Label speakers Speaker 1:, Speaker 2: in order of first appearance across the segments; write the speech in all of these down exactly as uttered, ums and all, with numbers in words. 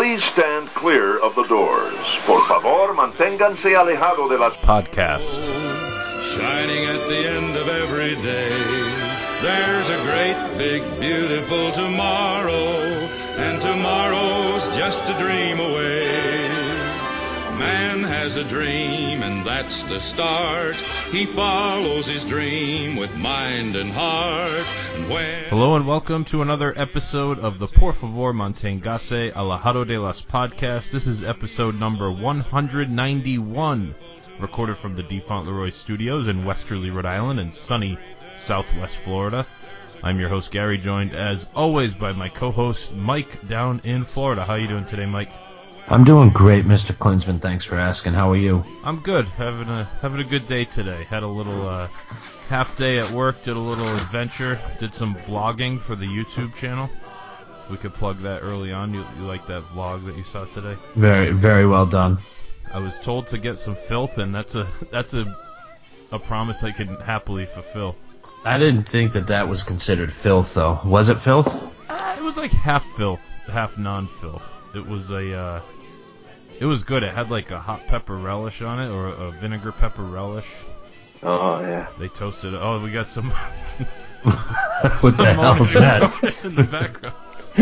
Speaker 1: Please stand clear of the doors. Por favor, manténganse alejado de las
Speaker 2: podcast.
Speaker 3: Shining at the end of every day, there's a great, big, beautiful tomorrow, and tomorrow's just a dream away. Man has a dream, and that's the start. He follows his dream with mind and heart. And when...
Speaker 2: Hello and welcome to another episode of the Por Favor Manténgase Alejado de las podcast. This is episode number one hundred ninety-one, recorded from the DeFont Leroy Studios in Westerly, Rhode Island, and sunny Southwest Florida. I'm your host, Gary, joined as always by my co-host, Mike, down in Florida. How are you doing today, Mike?
Speaker 4: I'm doing great, Mister Klinsman. Thanks for asking. How are you?
Speaker 2: I'm good. Having a having a good day today. Had a little uh, half day at work. Did a little adventure. Did some vlogging for the YouTube channel. If we could plug that early on. You, you like that vlog that you saw today?
Speaker 4: Very, very well done.
Speaker 2: I was told to get some filth, and that's a that's a a promise I can happily fulfill.
Speaker 4: I didn't think that that was considered filth, though. Was it filth?
Speaker 2: Uh, it was like half filth, half non-filth. It was a. Uh, It was good. It had like a hot pepper relish on it, or a vinegar pepper relish.
Speaker 5: Oh, yeah.
Speaker 2: They toasted it. Oh, we got some...
Speaker 4: What the hell is that?
Speaker 2: In the background.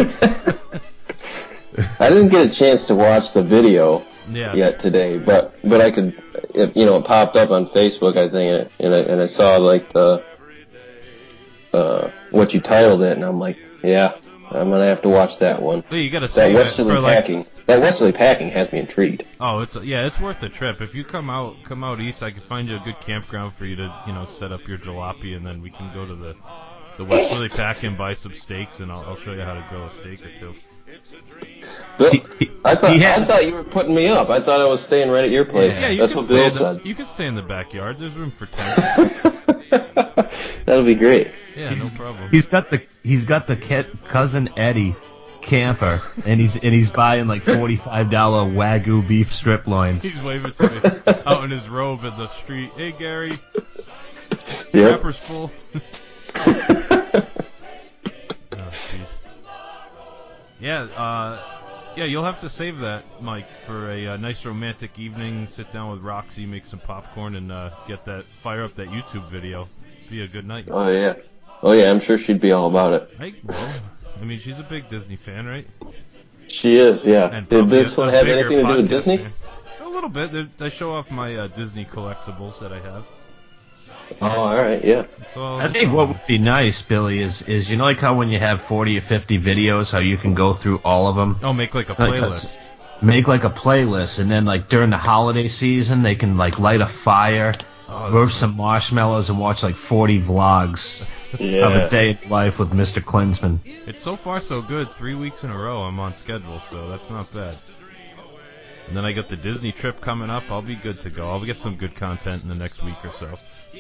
Speaker 5: I didn't get a chance to watch the video
Speaker 2: yeah.
Speaker 5: yet today, but but I could, it, you know, it popped up on Facebook, I think, and I, and I saw like the, uh, what you titled it, and I'm like, yeah, I'm gonna have to watch that one.
Speaker 2: Well, you gotta
Speaker 5: that
Speaker 2: save
Speaker 5: Westerly
Speaker 2: it for
Speaker 5: packing.
Speaker 2: like...
Speaker 5: That Westerly packing has me intrigued.
Speaker 2: Oh, it's yeah, it's worth the trip. If you come out, come out east, I can find you a good campground for you to, you know, set up your jalopy, and then we can go to the the Westerly pack and buy some steaks, and I'll, I'll show you how to grill a steak or two.
Speaker 5: Bill,
Speaker 4: He- he-
Speaker 5: I thought
Speaker 4: he has-
Speaker 5: I thought you were putting me up. I thought I was staying right at your place.
Speaker 2: Yeah, you
Speaker 5: That's
Speaker 2: can
Speaker 5: what
Speaker 2: stay
Speaker 5: Bill
Speaker 2: in the,
Speaker 5: said.
Speaker 2: You can stay in the backyard. There's room for tents.
Speaker 5: That'll be great.
Speaker 2: Yeah,
Speaker 4: He's,
Speaker 2: no problem.
Speaker 4: he's got the he's got the kid, cousin Eddie camper, and he's and he's buying like forty-five dollar Wagyu beef strip loins.
Speaker 2: He's waving to me out in his robe in the street. Hey, Gary.
Speaker 5: Yep.
Speaker 2: Wrapper's full. Oh, jeez. Yeah, uh, yeah, you'll have to save that, Mike, for a uh, nice romantic evening. Sit down with Roxy, make some popcorn, and uh, get that fire up that YouTube video. Be a good night.
Speaker 5: Oh yeah. Oh yeah. I'm sure she'd be all about it.
Speaker 2: I, well, I mean, she's a big Disney fan, right?
Speaker 5: She is. Yeah.
Speaker 2: And
Speaker 5: Did
Speaker 2: probably
Speaker 5: this
Speaker 2: a-
Speaker 5: one
Speaker 2: a
Speaker 5: have
Speaker 2: bigger
Speaker 5: anything to do with
Speaker 2: podcast
Speaker 5: Disney?
Speaker 2: fan. A little bit. They- I show off my uh, Disney collectibles that I have.
Speaker 5: Oh, all right. Yeah.
Speaker 2: That's all.
Speaker 4: I
Speaker 2: that's
Speaker 4: think
Speaker 2: all.
Speaker 4: what would be nice, Billy, is is you know like how when you have forty or fifty videos, how you can go through all of them.
Speaker 2: Oh, make like a
Speaker 4: Like,
Speaker 2: playlist.
Speaker 4: Make like a playlist, and then like during the holiday season, they can like light a fire,
Speaker 2: Oh,
Speaker 4: roast some marshmallows, and watch like forty vlogs of a
Speaker 5: Yeah.
Speaker 4: day in life with Mister Klinsman.
Speaker 2: It's so far so good. Three weeks in a row I'm on schedule, so that's not bad. And then I got the Disney trip coming up. I'll be good to go. I'll get some good content in the next week or so.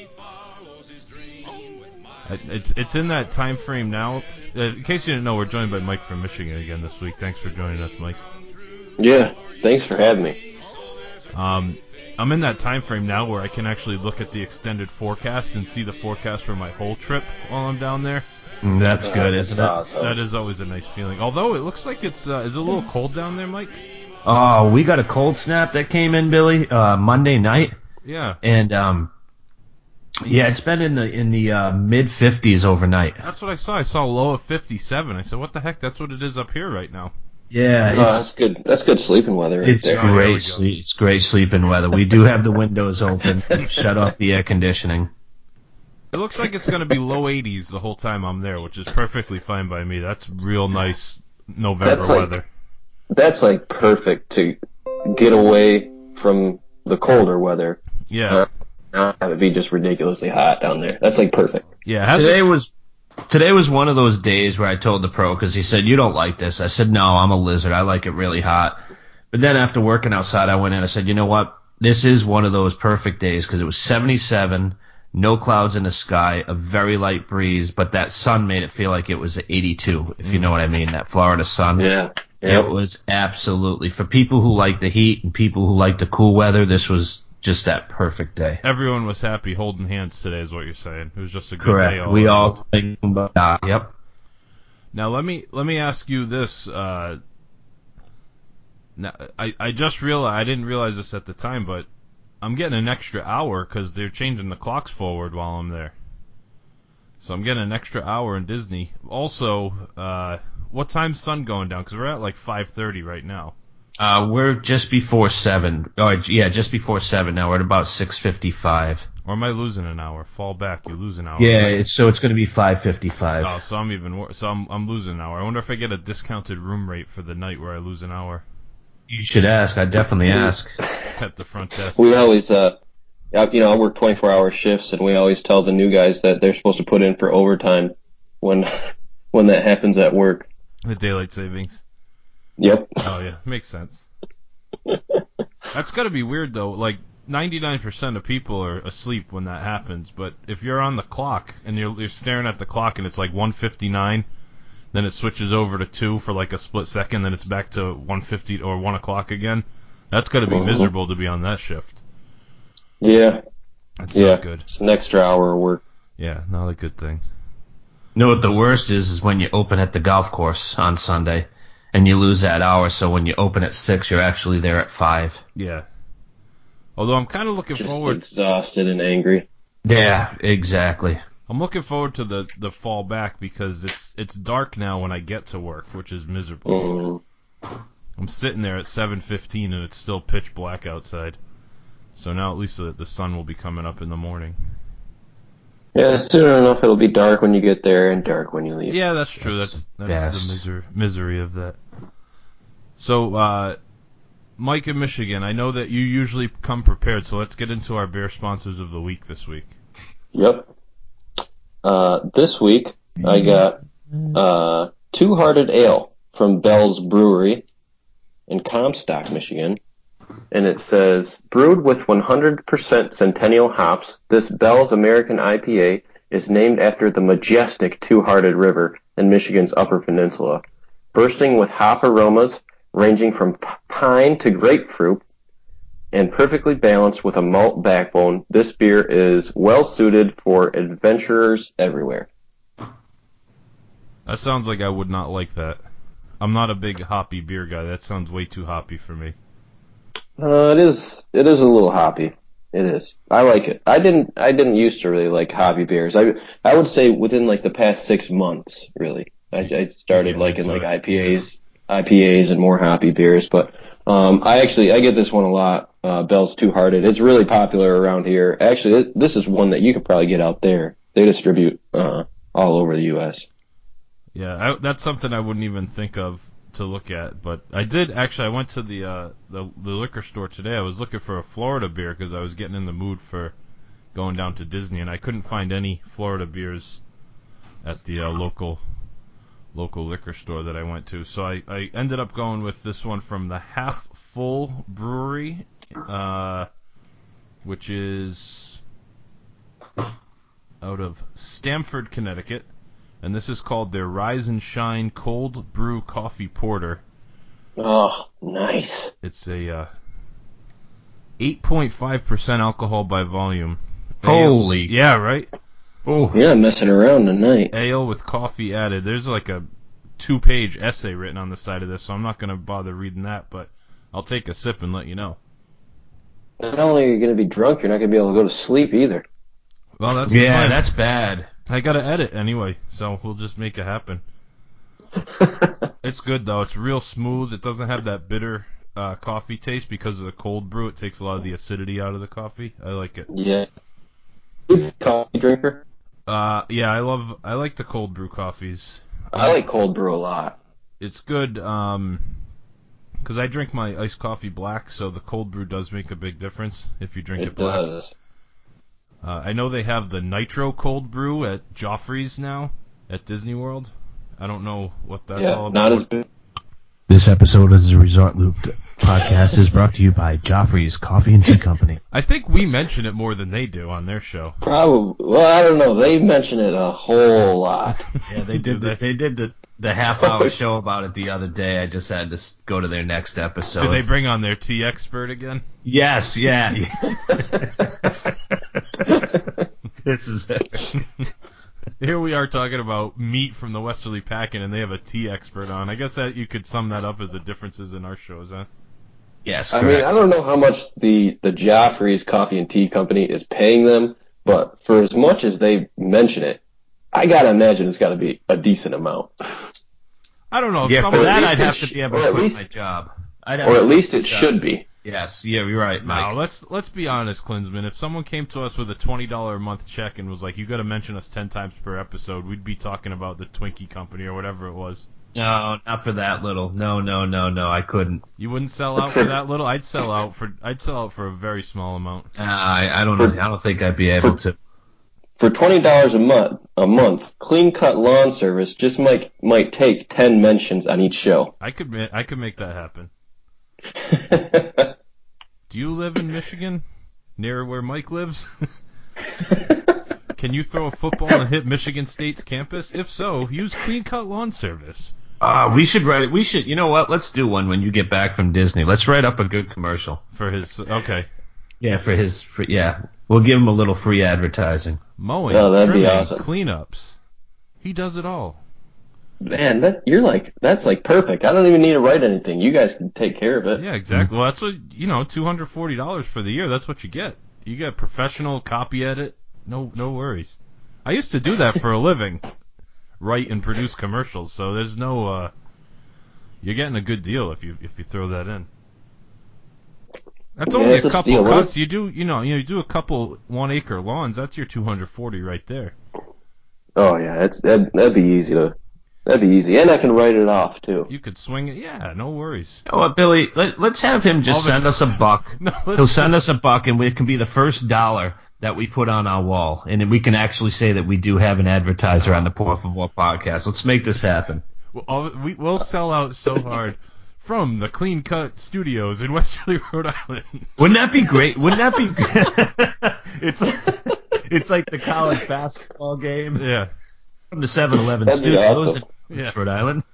Speaker 2: I- It's it's in that time frame now. Uh, in case you didn't know, we're joined by Mike from Michigan again this week. Thanks for joining us, Mike.
Speaker 5: Yeah. Thanks for having me.
Speaker 2: Um, I'm in that time frame now where I can actually look at the extended forecast and see the forecast for my whole trip while I'm down there.
Speaker 4: Mm, That's good,
Speaker 5: That's
Speaker 4: isn't it?
Speaker 5: awesome.
Speaker 2: That is always a nice feeling. Although it looks like it's uh, is it a little cold down there, Mike?
Speaker 4: Oh, we got a cold snap that came in, Billy, uh, Monday night,
Speaker 2: Yeah.
Speaker 4: and um, yeah, it's been in the in the uh, mid fifties overnight.
Speaker 2: That's what I saw. I saw a low of fifty-seven. I said, what the heck? That's what it is up here right now.
Speaker 4: Yeah,
Speaker 5: Oh,
Speaker 4: it's
Speaker 5: that's good. That's good sleeping weather right
Speaker 4: it's
Speaker 5: there.
Speaker 2: there we
Speaker 4: great
Speaker 2: go.
Speaker 4: sleep. It's great sleeping weather. We do have the windows open. Shut off the air conditioning.
Speaker 2: It looks like it's going to be low eighties the whole time I'm there, which is perfectly fine by me. That's real nice November
Speaker 5: That's like-
Speaker 2: weather.
Speaker 5: That's like perfect to get away from the colder weather.
Speaker 2: Yeah.
Speaker 5: Uh, not have it be just ridiculously hot down there. That's like perfect.
Speaker 2: Yeah. Has
Speaker 4: Today
Speaker 2: it,
Speaker 4: was today was one of those days where I told the pro because he said you don't like this. I said no, I'm a lizard. I like it really hot. But then after working outside, I went in. I said, you know what? This is one of those perfect days because it was seventy-seven, no clouds in the sky, a very light breeze, but that sun made it feel like it was eighty-two. If you know what I mean, that Florida sun.
Speaker 5: Yeah.
Speaker 4: It was absolutely, for people who like the heat and people who like the cool weather, this was just that perfect day.
Speaker 2: everyone was happy holding hands today is what you're saying. It was just a good day.
Speaker 4: Correct. We
Speaker 2: around.
Speaker 4: all think about that. Yep.
Speaker 2: Now let me let me ask you this. Uh, Now, I, I just realized, I didn't realize this at the time, but I'm getting an extra hour because they're changing the clocks forward while I'm there. So I'm getting an extra hour in Disney. Also, uh, what time's sun going down? Because we're at like five thirty right now.
Speaker 4: Uh, we're just before seven. Oh, yeah, just before seven now. We're at about six fifty-five.
Speaker 2: Or am I losing an hour? Fall back, you lose an hour.
Speaker 4: Yeah,
Speaker 2: right?
Speaker 4: it's, so it's going to be five fifty-five.
Speaker 2: Oh, so I'm even worse. So I'm, I'm losing an hour. I wonder if I get a discounted room rate for the night where I lose an hour.
Speaker 4: You should ask. I'd definitely ask.
Speaker 2: At the front desk.
Speaker 5: We always, uh, you know, I work twenty-four hour shifts, and we always tell the new guys that they're supposed to put in for overtime when when that happens at work.
Speaker 2: The daylight savings.
Speaker 5: Yep.
Speaker 2: Oh, yeah. Makes sense. That's got to be weird, though. Like, ninety-nine percent of people are asleep when that happens, but if you're on the clock and you're, you're staring at the clock and it's like one fifty-nine, then it switches over to two for like a split second, then it's back to one fifty or one o'clock again, that's got to be
Speaker 5: Mhm.
Speaker 2: miserable to be on that shift.
Speaker 5: Yeah.
Speaker 2: That's
Speaker 5: Yeah.
Speaker 2: not good.
Speaker 5: It's an extra hour of work.
Speaker 2: Yeah, not a good thing.
Speaker 4: You know what the worst is, is when you open at the golf course on Sunday, and you lose that hour, so when you open at six, you're actually there at five.
Speaker 2: Yeah. Although I'm kind of looking
Speaker 5: Just
Speaker 2: forward...
Speaker 5: exhausted and angry.
Speaker 4: Yeah, exactly.
Speaker 2: I'm looking forward to the, the fall back because it's it's dark now when I get to work, which is miserable.
Speaker 5: Mm.
Speaker 2: I'm sitting there at seven fifteen and it's still pitch black outside. So now at least the, the sun will be coming up in the morning.
Speaker 5: Yeah, soon enough it'll be dark when you get there and dark when you leave.
Speaker 2: Yeah, that's true. That's
Speaker 4: That's
Speaker 2: that's the miser- misery of that. So, uh, Mike in Michigan, I know that you usually come prepared, so let's get into our beer sponsors of the week this week.
Speaker 5: Yep. Uh, this week I got uh, Two Hearted Ale from Bell's Brewery in Comstock, Michigan. And it says, brewed with one hundred percent Centennial hops, this Bell's American I P A is named after the majestic Two-Hearted River in Michigan's Upper Peninsula. Bursting with hop aromas ranging from p- pine to grapefruit and perfectly balanced with a malt backbone, this beer is well suited for adventurers everywhere.
Speaker 2: That sounds like I would not like that. I'm not a big hoppy beer guy. That sounds way too hoppy for me.
Speaker 5: Uh, it is. It is a little hoppy. It is. I like it. I didn't. I didn't used to really like hoppy beers. I. I would say within like the past six months, really, I, I started
Speaker 2: Yeah,
Speaker 5: liking
Speaker 2: so-
Speaker 5: like I P As, I P As, and more hoppy beers. But um, I actually I get this one a lot. Uh, Bell's Two Hearted. It's really popular around here. Actually, it, this is one that you could probably get out there. They distribute uh, all over the U S.
Speaker 2: Yeah, I, that's something I wouldn't even think of to look at. But I did actually. I went to the uh, the, the liquor store today. I was looking for a Florida beer because I was getting in the mood for going down to Disney, and I couldn't find any Florida beers at the uh, local local liquor store that I went to. So I, I ended up going with this one from the Half Full Brewery, uh, which is out of Stamford, Connecticut. And this is called their Rise and Shine Cold Brew Coffee Porter.
Speaker 5: Oh, nice.
Speaker 2: It's a uh, eight point five percent alcohol by volume.
Speaker 4: Holy.
Speaker 2: Ale, yeah, right?
Speaker 4: Oh.
Speaker 5: You're not messing around tonight.
Speaker 2: Ale with coffee added. There's like a two-page essay written on the side of this, so I'm not going to bother reading that, but I'll take a sip and let you know.
Speaker 5: Not only are you going to be drunk, you're not going to be able to go to sleep either.
Speaker 2: Well, that's
Speaker 4: Yeah,
Speaker 2: fine.
Speaker 4: that's bad.
Speaker 2: I got to edit anyway, so we'll just make it happen. It's good, though. It's real smooth. It doesn't have that bitter uh, coffee taste because of the cold brew. It takes a lot of the acidity out of the coffee. I like it.
Speaker 5: Yeah. You a coffee drinker?
Speaker 2: Uh, yeah, I love. I like the cold brew coffees.
Speaker 5: I like cold brew a lot.
Speaker 2: It's good um, because I drink my iced coffee black, so the cold brew does make a big difference if you drink it,
Speaker 5: It
Speaker 2: black.
Speaker 5: does.
Speaker 2: Uh, I know they have the Nitro Cold Brew at Joffrey's now at Disney World. I don't know what that's all
Speaker 5: Yeah,
Speaker 2: about.
Speaker 5: not as big.
Speaker 4: This episode of the Resort Loop podcast is brought to you by Joffrey's Coffee and Tea Company.
Speaker 2: I think we mention it more than they do on their show.
Speaker 5: Probably. Well, I don't know. They mention it a whole lot.
Speaker 4: Yeah, they did. The, they did the the half hour show about it the other day. I just had to s- go to their next episode.
Speaker 2: Did they bring on their tea expert again?
Speaker 4: Yes. Yeah. This is it.
Speaker 2: Here we are talking about meat from the Westerly Packing, and they have a tea expert on. I guess that you could sum that up as the differences in our shows, huh?
Speaker 4: Yes,
Speaker 5: I
Speaker 4: correct.
Speaker 5: mean, I don't know how much the, the Joffrey's Coffee and Tea Company is paying them, but for as much as they mention it, I gotta imagine it's gotta be a decent amount.
Speaker 2: I don't know. If
Speaker 4: Yeah,
Speaker 2: someone,
Speaker 4: for that
Speaker 5: at
Speaker 4: I'd
Speaker 5: least it
Speaker 4: have
Speaker 5: sh-
Speaker 4: to be able
Speaker 5: or
Speaker 4: to
Speaker 5: at
Speaker 4: quit
Speaker 5: least-
Speaker 4: my job. I'd have
Speaker 5: Or
Speaker 4: to
Speaker 5: at least
Speaker 4: quit
Speaker 5: it
Speaker 4: my job.
Speaker 5: should be.
Speaker 4: Yes, yeah, you're right, Mike.
Speaker 2: No, let's let's be honest, Klinsman. If someone came to us with a twenty dollar a month check and was like, "You got to mention us ten times per episode," we'd be talking about the Twinkie Company or whatever it was.
Speaker 4: No, not for that little. No, no, no, no, I couldn't.
Speaker 2: You wouldn't sell out for that little. I'd sell out for. I'd sell out for a very small amount.
Speaker 4: Uh, I, I don't know. I don't think I'd be able to.
Speaker 5: For twenty dollars a month, a month, Clean Cut Lawn Service just might might take ten mentions on each show.
Speaker 2: I could. ma- I could make that happen. Do you live in Michigan, near where Mike lives? Can you throw a football and hit Michigan State's campus? If so, use Clean Cut Lawn Service.
Speaker 4: Uh, we should write it. We should. You know what? Let's do one when you get back from Disney. Let's write up a good commercial.
Speaker 2: For his, okay.
Speaker 4: Yeah, for his. For, yeah, we'll give him a little free advertising.
Speaker 2: Mowing,
Speaker 5: Oh, that'd be
Speaker 2: trimming,
Speaker 5: awesome.
Speaker 2: cleanups. He does it all.
Speaker 5: Man, that you're like that's like perfect. I don't even need to write anything. You guys can take care of it.
Speaker 2: Yeah, exactly. Well, that's what, you know, two hundred forty dollars for the year. That's what you get. You get professional copy edit. No, no worries. I used to do that for a living, write and produce commercials. So there's no. Uh, you're getting a good deal if you if you throw that in. That's
Speaker 5: Yeah,
Speaker 2: only
Speaker 5: it's
Speaker 2: a
Speaker 5: a
Speaker 2: couple
Speaker 5: steal. What
Speaker 2: cuts.
Speaker 5: if-
Speaker 2: You do, you know, you do a couple one acre lawns. That's your two hundred forty right there.
Speaker 5: Oh yeah, it's that'd, that'd be easy to. That'd be easy, and I can write it off too.
Speaker 2: You could swing it. Yeah, no worries.
Speaker 4: You know what, Billy? Let, let's have him just
Speaker 2: All of a
Speaker 4: send us a buck.
Speaker 2: No,
Speaker 4: He'll
Speaker 2: let's
Speaker 4: send us a buck, and it can be the first dollar that we put on our wall, and then we can actually say that we do have an advertiser on the Por Favor podcast. Let's make this happen.
Speaker 2: We'll, all- we, we'll sell out so hard from the Clean Cut Studios in Westerly, Rhode Island.
Speaker 4: Wouldn't that be great? Wouldn't that be? it's it's like the college basketball game
Speaker 2: Yeah.
Speaker 4: from the seven eleven
Speaker 5: That'd be
Speaker 4: Studios
Speaker 5: awesome.
Speaker 4: in
Speaker 2: Yeah.
Speaker 4: Rhode Island.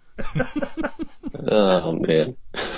Speaker 5: Oh man,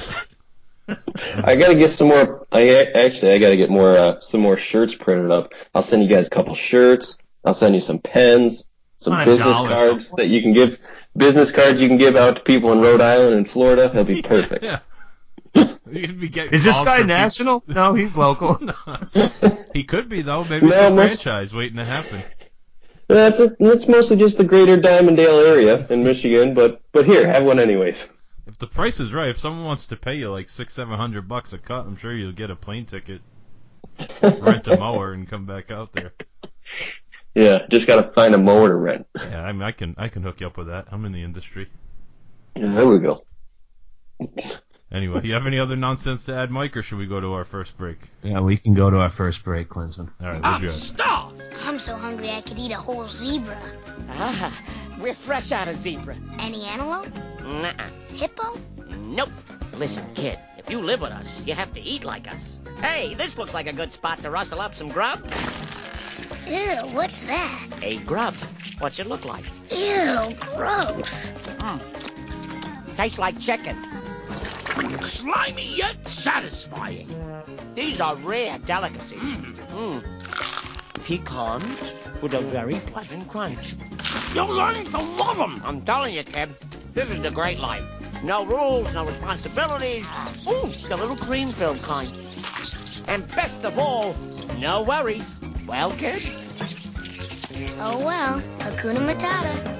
Speaker 5: I gotta get some more. I actually I gotta get more uh, some more shirts printed up. I'll send you guys a couple shirts. I'll send you some pens, some
Speaker 4: My
Speaker 5: business
Speaker 4: dollar.
Speaker 5: cards that you can give. Business cards you can give out to people in Rhode Island and Florida. It'll be perfect.
Speaker 2: Yeah. You'd be getting
Speaker 4: Is this
Speaker 2: calls
Speaker 4: guy
Speaker 2: from
Speaker 4: national? No, he's local.
Speaker 2: people- He could be, though. Maybe
Speaker 5: No,
Speaker 2: it's a
Speaker 5: most-
Speaker 2: franchise waiting to happen.
Speaker 5: That's a, that's mostly just the greater Diamondale area in Michigan, but but here, have one anyways.
Speaker 2: If the price is right, if someone wants to pay you like six, seven hundred bucks a cut, I'm sure you'll get a plane ticket, rent a mower, and come back out there.
Speaker 5: Yeah, just gotta find a mower to rent.
Speaker 2: Yeah, I mean, I can I can hook you up with that. I'm in the industry.
Speaker 5: Yeah, there we go.
Speaker 2: Anyway, you have any other nonsense to add, Mike, or should we go to our first break?
Speaker 4: Yeah, we can go to our first break, Klinsman.
Speaker 2: All right, we'll
Speaker 6: I'm
Speaker 2: be right.
Speaker 6: starved.
Speaker 7: I'm so hungry I could eat a whole zebra.
Speaker 6: Ah, we're fresh out of zebra.
Speaker 7: Any antelope?
Speaker 6: Nuh-uh.
Speaker 7: Hippo?
Speaker 6: Nope. Listen, kid, if you live with us, you have to eat like us. Hey, this looks like a good spot to rustle up some grub.
Speaker 7: Ew, what's that?
Speaker 6: A grub. What's it look like?
Speaker 7: Ew, gross.
Speaker 6: Tastes like chicken. Slimy yet satisfying. These are rare delicacies. Mm. Pecans with a very pleasant crunch. You're learning to love them. I'm telling you, kid, this is the great life. No rules, no responsibilities. Ooh, the little cream-filled kind. And best of all, no worries. Well, kid?
Speaker 7: Oh well, Hakuna Matata.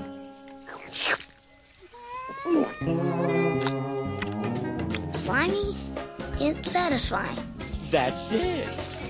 Speaker 7: Slimy, yet satisfying.
Speaker 6: That's it.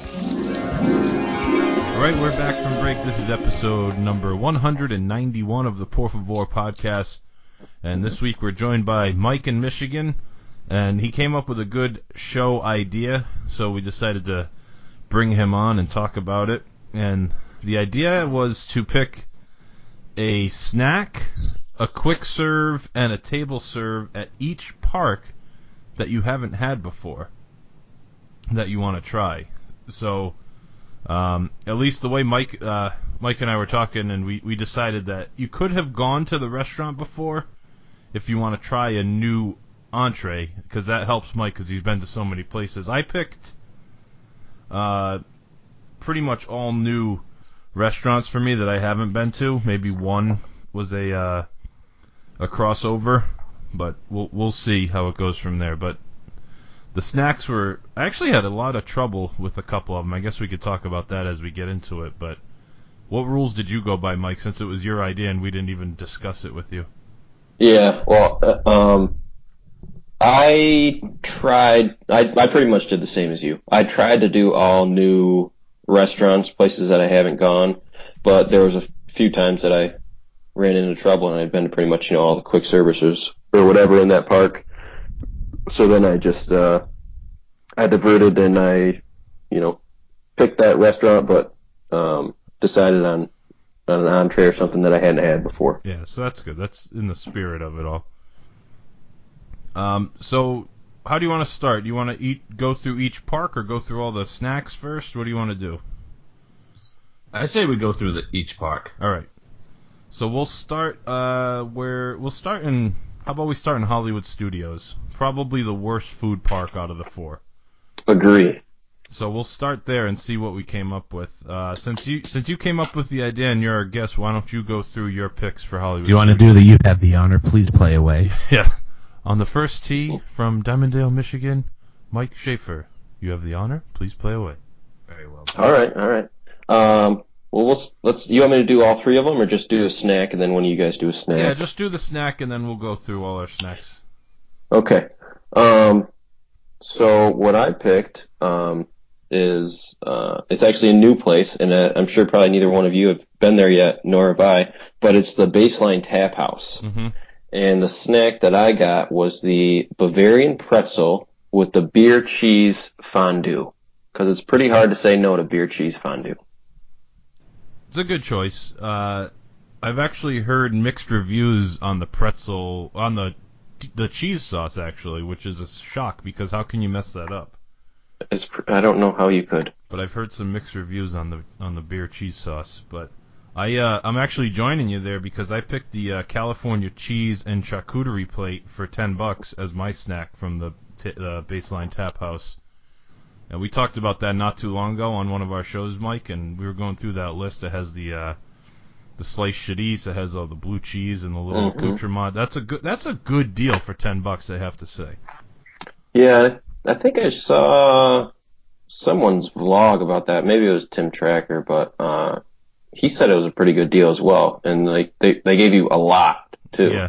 Speaker 2: All right, we're back from break. This is episode number one hundred ninety-one of the Por Favor podcast. And this week we're joined by Mike in Michigan. And he came up with a good show idea, so we decided to bring him on and talk about it. And the idea was to pick a snack, a quick serve, and a table serve at each park that you haven't had before that you want to try. So, um, at least the way Mike uh, Mike and I were talking, and we, we decided that you could have gone to the restaurant before if you want to try a new entree, because that helps Mike because he's been to so many places. I picked uh, pretty much all new restaurants for me that I haven't been to. Maybe one was a uh, a crossover, but we'll we'll see how it goes from there. But The snacks were... I actually had a lot of trouble with a couple of them. I guess we could talk about that as we get into it, but what rules did you go by, Mike, since it was your idea and we didn't even discuss it with you?
Speaker 5: Yeah, well, uh, um, I tried, I, I pretty much did the same as you. I tried to do all new restaurants, places that I haven't gone, but there was a few times that I ran into trouble, and I'd been to pretty much, you know, all the quick services or whatever in that park. So then I just, uh, I diverted and I, you know, picked that restaurant, but, um, decided on, on an entree or something that I hadn't had before.
Speaker 2: Yeah, so that's good. That's in the spirit of it all. Um, so how do you want to start? Do you want to eat, go through each park or go through all the snacks first? What do you want to do?
Speaker 4: I say we go through the, each park.
Speaker 2: All right. So we'll start uh, where we'll start in. How about we start in Hollywood Studios? Probably the worst food park out of the four.
Speaker 5: Agree.
Speaker 2: So we'll start there and see what we came up with. Uh, since you since you came up with the idea and you're our guest, why don't you go through your picks for Hollywood?
Speaker 4: Do you want to do the "You Have the Honor"? Please play away.
Speaker 2: Yeah. On the first tee from Diamonddale, Michigan, Mike Schaefer. You have the honor. Please play away.
Speaker 4: Very well.
Speaker 5: All right, all right. Um, well, let's, let's. You want me to do all three of them, or just do a snack, and then one of you guys do a snack?
Speaker 2: Yeah, just do the snack, and then we'll go through all our snacks.
Speaker 5: Okay. Um, so what I picked um, is uh, it's actually a new place, and uh, I'm sure probably neither one of you have been there yet, nor have I. But it's the Baseline Tap House,
Speaker 2: Mm-hmm.
Speaker 5: and the snack that I got was the Bavarian pretzel with the beer cheese fondue, because it's pretty hard to say no to beer cheese fondue.
Speaker 2: It's a good choice. Uh, I've actually heard mixed reviews on the pretzel, on the the cheese sauce, actually, which is a shock, because how can you mess that up?
Speaker 5: It's, I don't know how you could.
Speaker 2: But I've heard some mixed reviews on the on the beer cheese sauce. But I uh, I'm actually joining you there because I picked the uh, California cheese and charcuterie plate for ten bucks as my snack from the t- uh, Baseline Tap House. And we talked about that not too long ago on one of our shows, Mike, and we were going through that list. It has the uh, the sliced chorizo, it has all the blue cheese and the little
Speaker 5: Mm-hmm.
Speaker 2: accoutrement. That's a good that's a good deal for ten bucks, I have to say.
Speaker 5: Yeah, I think I saw someone's vlog about that. Maybe it was Tim Tracker, but uh, he said it was a pretty good deal as well. And like they they gave you a lot too,
Speaker 2: Yeah.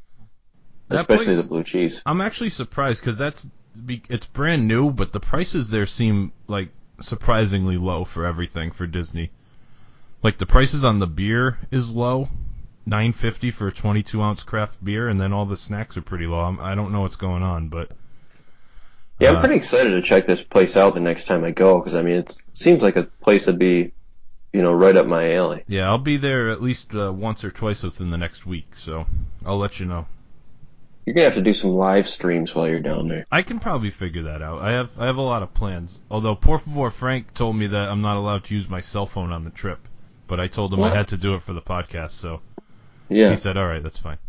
Speaker 2: That
Speaker 5: especially
Speaker 2: place-
Speaker 5: the blue cheese.
Speaker 2: I'm actually surprised because that's be- it's brand new, but the prices there seem like surprisingly low for everything for Disney. Like the prices on the beer is low, nine fifty for a twenty-two ounce craft beer, and then all the snacks are pretty low. I'm, I don't know what's going on, but
Speaker 5: Yeah, I'm
Speaker 2: uh,
Speaker 5: pretty excited to check this place out the next time I go, because I mean it's, it seems like a place that'd be, you know, right up my alley.
Speaker 2: yeah, I'll be there at least uh, once or twice within the next week, so I'll let you know.
Speaker 5: You're gonna have to do some live streams while you're down there.
Speaker 2: I can probably figure that out. I have I have a lot of plans. Although Por favor Frank told me that I'm not allowed to use my cell phone on the trip, but I told him
Speaker 5: What?
Speaker 2: I had to do it for the podcast, so
Speaker 5: Yeah.
Speaker 2: he said, "All right, that's fine."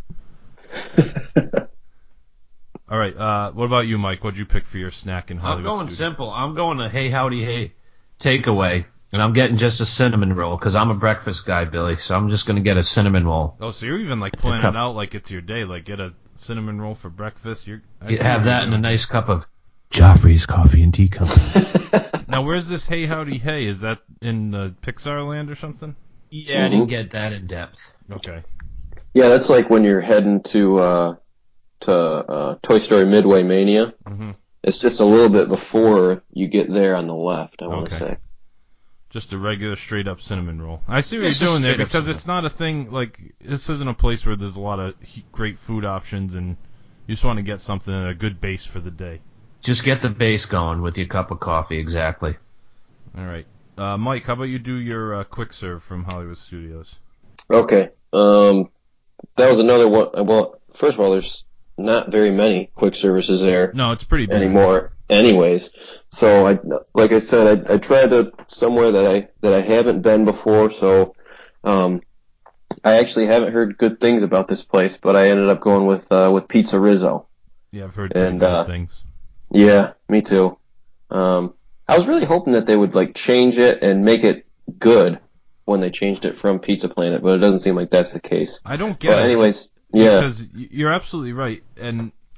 Speaker 2: All right, uh, what about you, Mike? What'd you pick for your snack in
Speaker 4: I'm
Speaker 2: Hollywood
Speaker 4: going
Speaker 2: Studios?
Speaker 4: simple. I'm going to Hey Howdy Hey takeaway, and I'm getting just a cinnamon roll because I'm a breakfast guy, Billy. So I'm just going to get a cinnamon roll.
Speaker 2: Oh, so you're even like planning
Speaker 4: cup.
Speaker 2: it out like it's your day. Like get a cinnamon roll for breakfast. You're I
Speaker 4: You
Speaker 2: see
Speaker 4: have
Speaker 2: what
Speaker 4: that
Speaker 2: you're
Speaker 4: in a
Speaker 2: doing.
Speaker 4: nice cup of Joffrey's Coffee and Tea Company.
Speaker 2: Now, where's this Hey Howdy Hey? Is that in uh, Pixar Land or something?
Speaker 4: Yeah, I didn't get that in depth.
Speaker 2: Okay.
Speaker 5: Yeah, that's like when you're heading to uh, to uh, Toy Story Midway Mania.
Speaker 2: Mm-hmm.
Speaker 5: It's just a little bit before you get there on the left, I want to
Speaker 2: Okay.
Speaker 5: say.
Speaker 2: Just a regular straight up cinnamon roll. I see what
Speaker 4: It's
Speaker 2: you're
Speaker 4: just
Speaker 2: doing there
Speaker 4: straight up
Speaker 2: because
Speaker 4: cinnamon.
Speaker 2: it's not a thing like this isn't a place where there's a lot of he- great food options and you just want to get something a good base for the day.
Speaker 4: Just get the base going with your cup of coffee, exactly.
Speaker 2: All right, uh, Mike, how about you do your uh, quick serve from Hollywood Studios?
Speaker 5: Okay. Um, that was another one. Well, first of all, there's not very many quick services there
Speaker 2: No, it's pretty bad.
Speaker 5: anymore. Anyways, so I, like I said, I, I tried to somewhere that I that I haven't been before. So, um, I actually haven't heard good things about this place, but I ended up going with uh, with Pizza Rizzo.
Speaker 2: Yeah, I've heard pretty
Speaker 5: And,
Speaker 2: good
Speaker 5: uh,
Speaker 2: things.
Speaker 5: Yeah, me too. Um, I was really hoping that they would like change it and make it good when they changed it from Pizza Planet, but it doesn't seem like that's the case.
Speaker 2: I don't get
Speaker 5: Well,
Speaker 2: it.
Speaker 5: anyways, yeah.
Speaker 2: Because y- you're absolutely right. And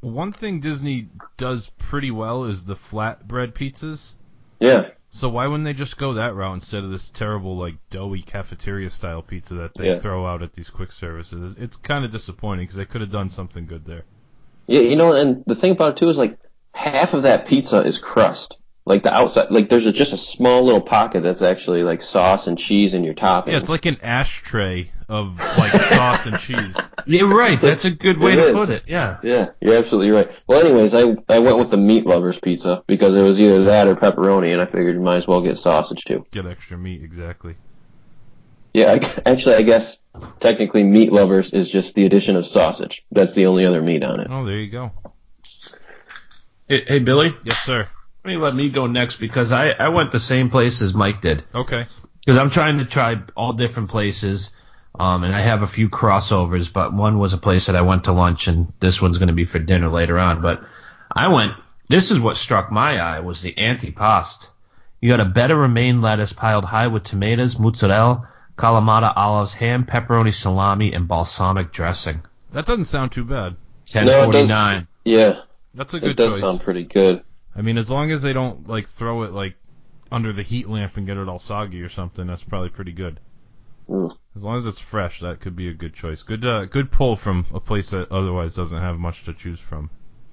Speaker 2: One thing Disney does pretty well is the flatbread pizzas.
Speaker 5: Yeah.
Speaker 2: So why wouldn't they just go that route instead of this terrible, like, doughy cafeteria-style pizza that they
Speaker 5: Yeah.
Speaker 2: throw out at these quick services? It's kind of disappointing because they could have done something good there.
Speaker 5: Yeah, you know, and the thing about it too is like half of that pizza is crust. Like the outside, like there's a, just a small little pocket that's actually like sauce and cheese in your toppings.
Speaker 2: Yeah, it's like an ashtray of, like, sauce and cheese.
Speaker 4: You're right. That's a good way
Speaker 5: It
Speaker 4: to
Speaker 5: is.
Speaker 4: put it. Yeah.
Speaker 5: Yeah, you're absolutely right. Well, anyways, I I went with the meat lovers pizza because it was either that or pepperoni, and I figured you might as well get sausage too.
Speaker 2: Get extra meat, exactly.
Speaker 5: Yeah, I, actually, I guess technically meat lovers is just the addition of sausage. That's the only other meat on it.
Speaker 2: Oh, there you go.
Speaker 4: Hey, hey, Billy.
Speaker 2: Yes, sir.
Speaker 4: Let me let me go next because I, I went the same place as Mike did.
Speaker 2: Okay.
Speaker 4: Because I'm trying to try all different places, um, and I have a few crossovers, but one was a place that I went to lunch, and this one's going to be for dinner later on. But I went, this is what struck my eye, was the antipasto. You got a better romaine lettuce piled high with tomatoes, mozzarella, Kalamata olives, ham, pepperoni, salami, and balsamic dressing.
Speaker 2: That doesn't sound too bad.
Speaker 4: ten
Speaker 5: No, it does-
Speaker 4: forty-nine.
Speaker 5: Yeah,
Speaker 2: That's a good
Speaker 5: it does
Speaker 2: choice.
Speaker 5: sound pretty good.
Speaker 2: I mean, as long as they don't, like, throw it, like, under the heat lamp and get it all soggy or something, that's probably pretty good.
Speaker 5: Mm.
Speaker 2: As long as it's fresh, that could be a good choice. Good uh, good pull from a place that otherwise doesn't have much to choose from.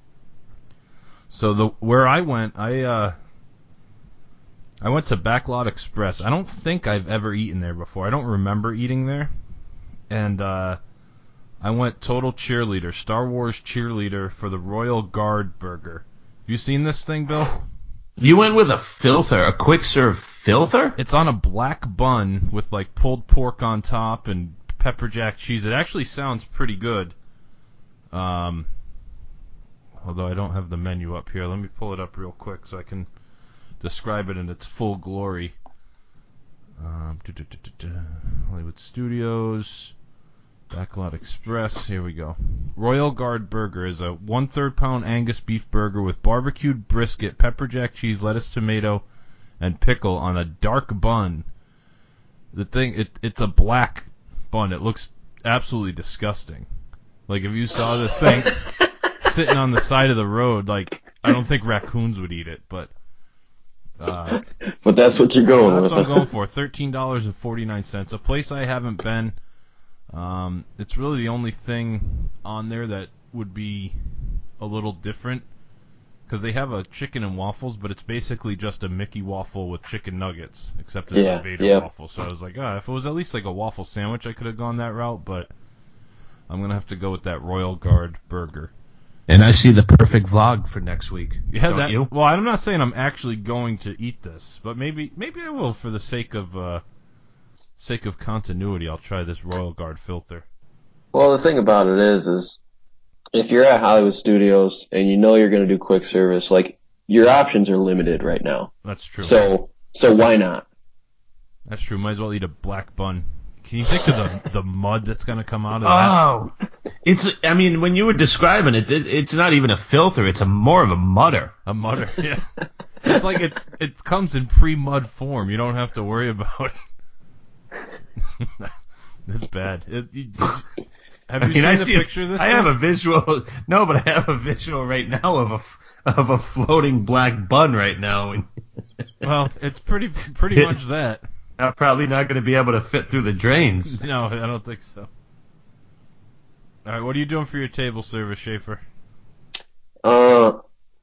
Speaker 2: So the where I went, I uh, I went to Backlot Express. I don't think I've ever eaten there before. I don't remember eating there. And uh, I went total cheerleader, Star Wars cheerleader for the Royal Guard burger. Have you seen this thing, Bill?
Speaker 4: You went with a filter, a quick serve filter?
Speaker 2: It's on a black bun with like pulled pork on top and pepper jack cheese. It actually sounds pretty good. Um, although I don't have the menu up here. Let me pull it up real quick so I can describe it in its full glory. Um, Hollywood Studios, Backlot Express. Here we go. Royal Guard Burger is a one-third pound Angus beef burger with barbecued brisket, pepper jack cheese, lettuce, tomato, and pickle on a dark bun. The thing, it, it's a black bun. It looks absolutely disgusting. Like, if you saw this thing sitting on the side of the road, like, I don't think raccoons would eat it, but... Uh,
Speaker 5: But that's what you're going
Speaker 2: that's
Speaker 5: with.
Speaker 2: what I'm going for. thirteen dollars and forty-nine cents. A place I haven't been. Um, it's really the only thing on there that would be a little different. Because they have a chicken and waffles, but it's basically just a Mickey waffle with chicken nuggets, except it's
Speaker 5: Yeah,
Speaker 2: a Vader
Speaker 5: yeah.
Speaker 2: waffle. So I was like, ah, if it was at least like a waffle sandwich, I could have gone that route, but I'm going to have to go with that Royal Guard burger.
Speaker 4: And I see the perfect vlog for next week.
Speaker 2: Yeah,
Speaker 4: Don't
Speaker 2: that,
Speaker 4: you?
Speaker 2: Well, I'm not saying I'm actually going to eat this, but maybe maybe I will for the sake of uh, sake of continuity. I'll try this Royal Guard filter.
Speaker 5: Well, the thing about it is, is if you're at Hollywood Studios and you know you're going to do quick service, like your options are limited right now.
Speaker 2: That's true.
Speaker 5: So, so why not?
Speaker 2: That's true. Might as well eat a black bun. Can you think of the the mud that's going to come out of that?
Speaker 4: Oh, it's. I mean, when you were describing it, it, it's not even a filter. It's a more of a mutter.
Speaker 2: A mutter. Yeah. It's like it's it comes in pre-mud form. You don't have to worry about it. That's bad. It, you, have you
Speaker 4: I mean,
Speaker 2: seen
Speaker 4: I
Speaker 2: the
Speaker 4: see
Speaker 2: picture of this?
Speaker 4: I
Speaker 2: thing?
Speaker 4: have a visual. No, but I have a visual right now of a of a floating black bun right now.
Speaker 2: Well, it's pretty pretty much that.
Speaker 4: I'm probably not going to be able to fit through the drains.
Speaker 2: No, I don't think so. All right, what are you doing for your table service, Schaefer?
Speaker 5: Uh,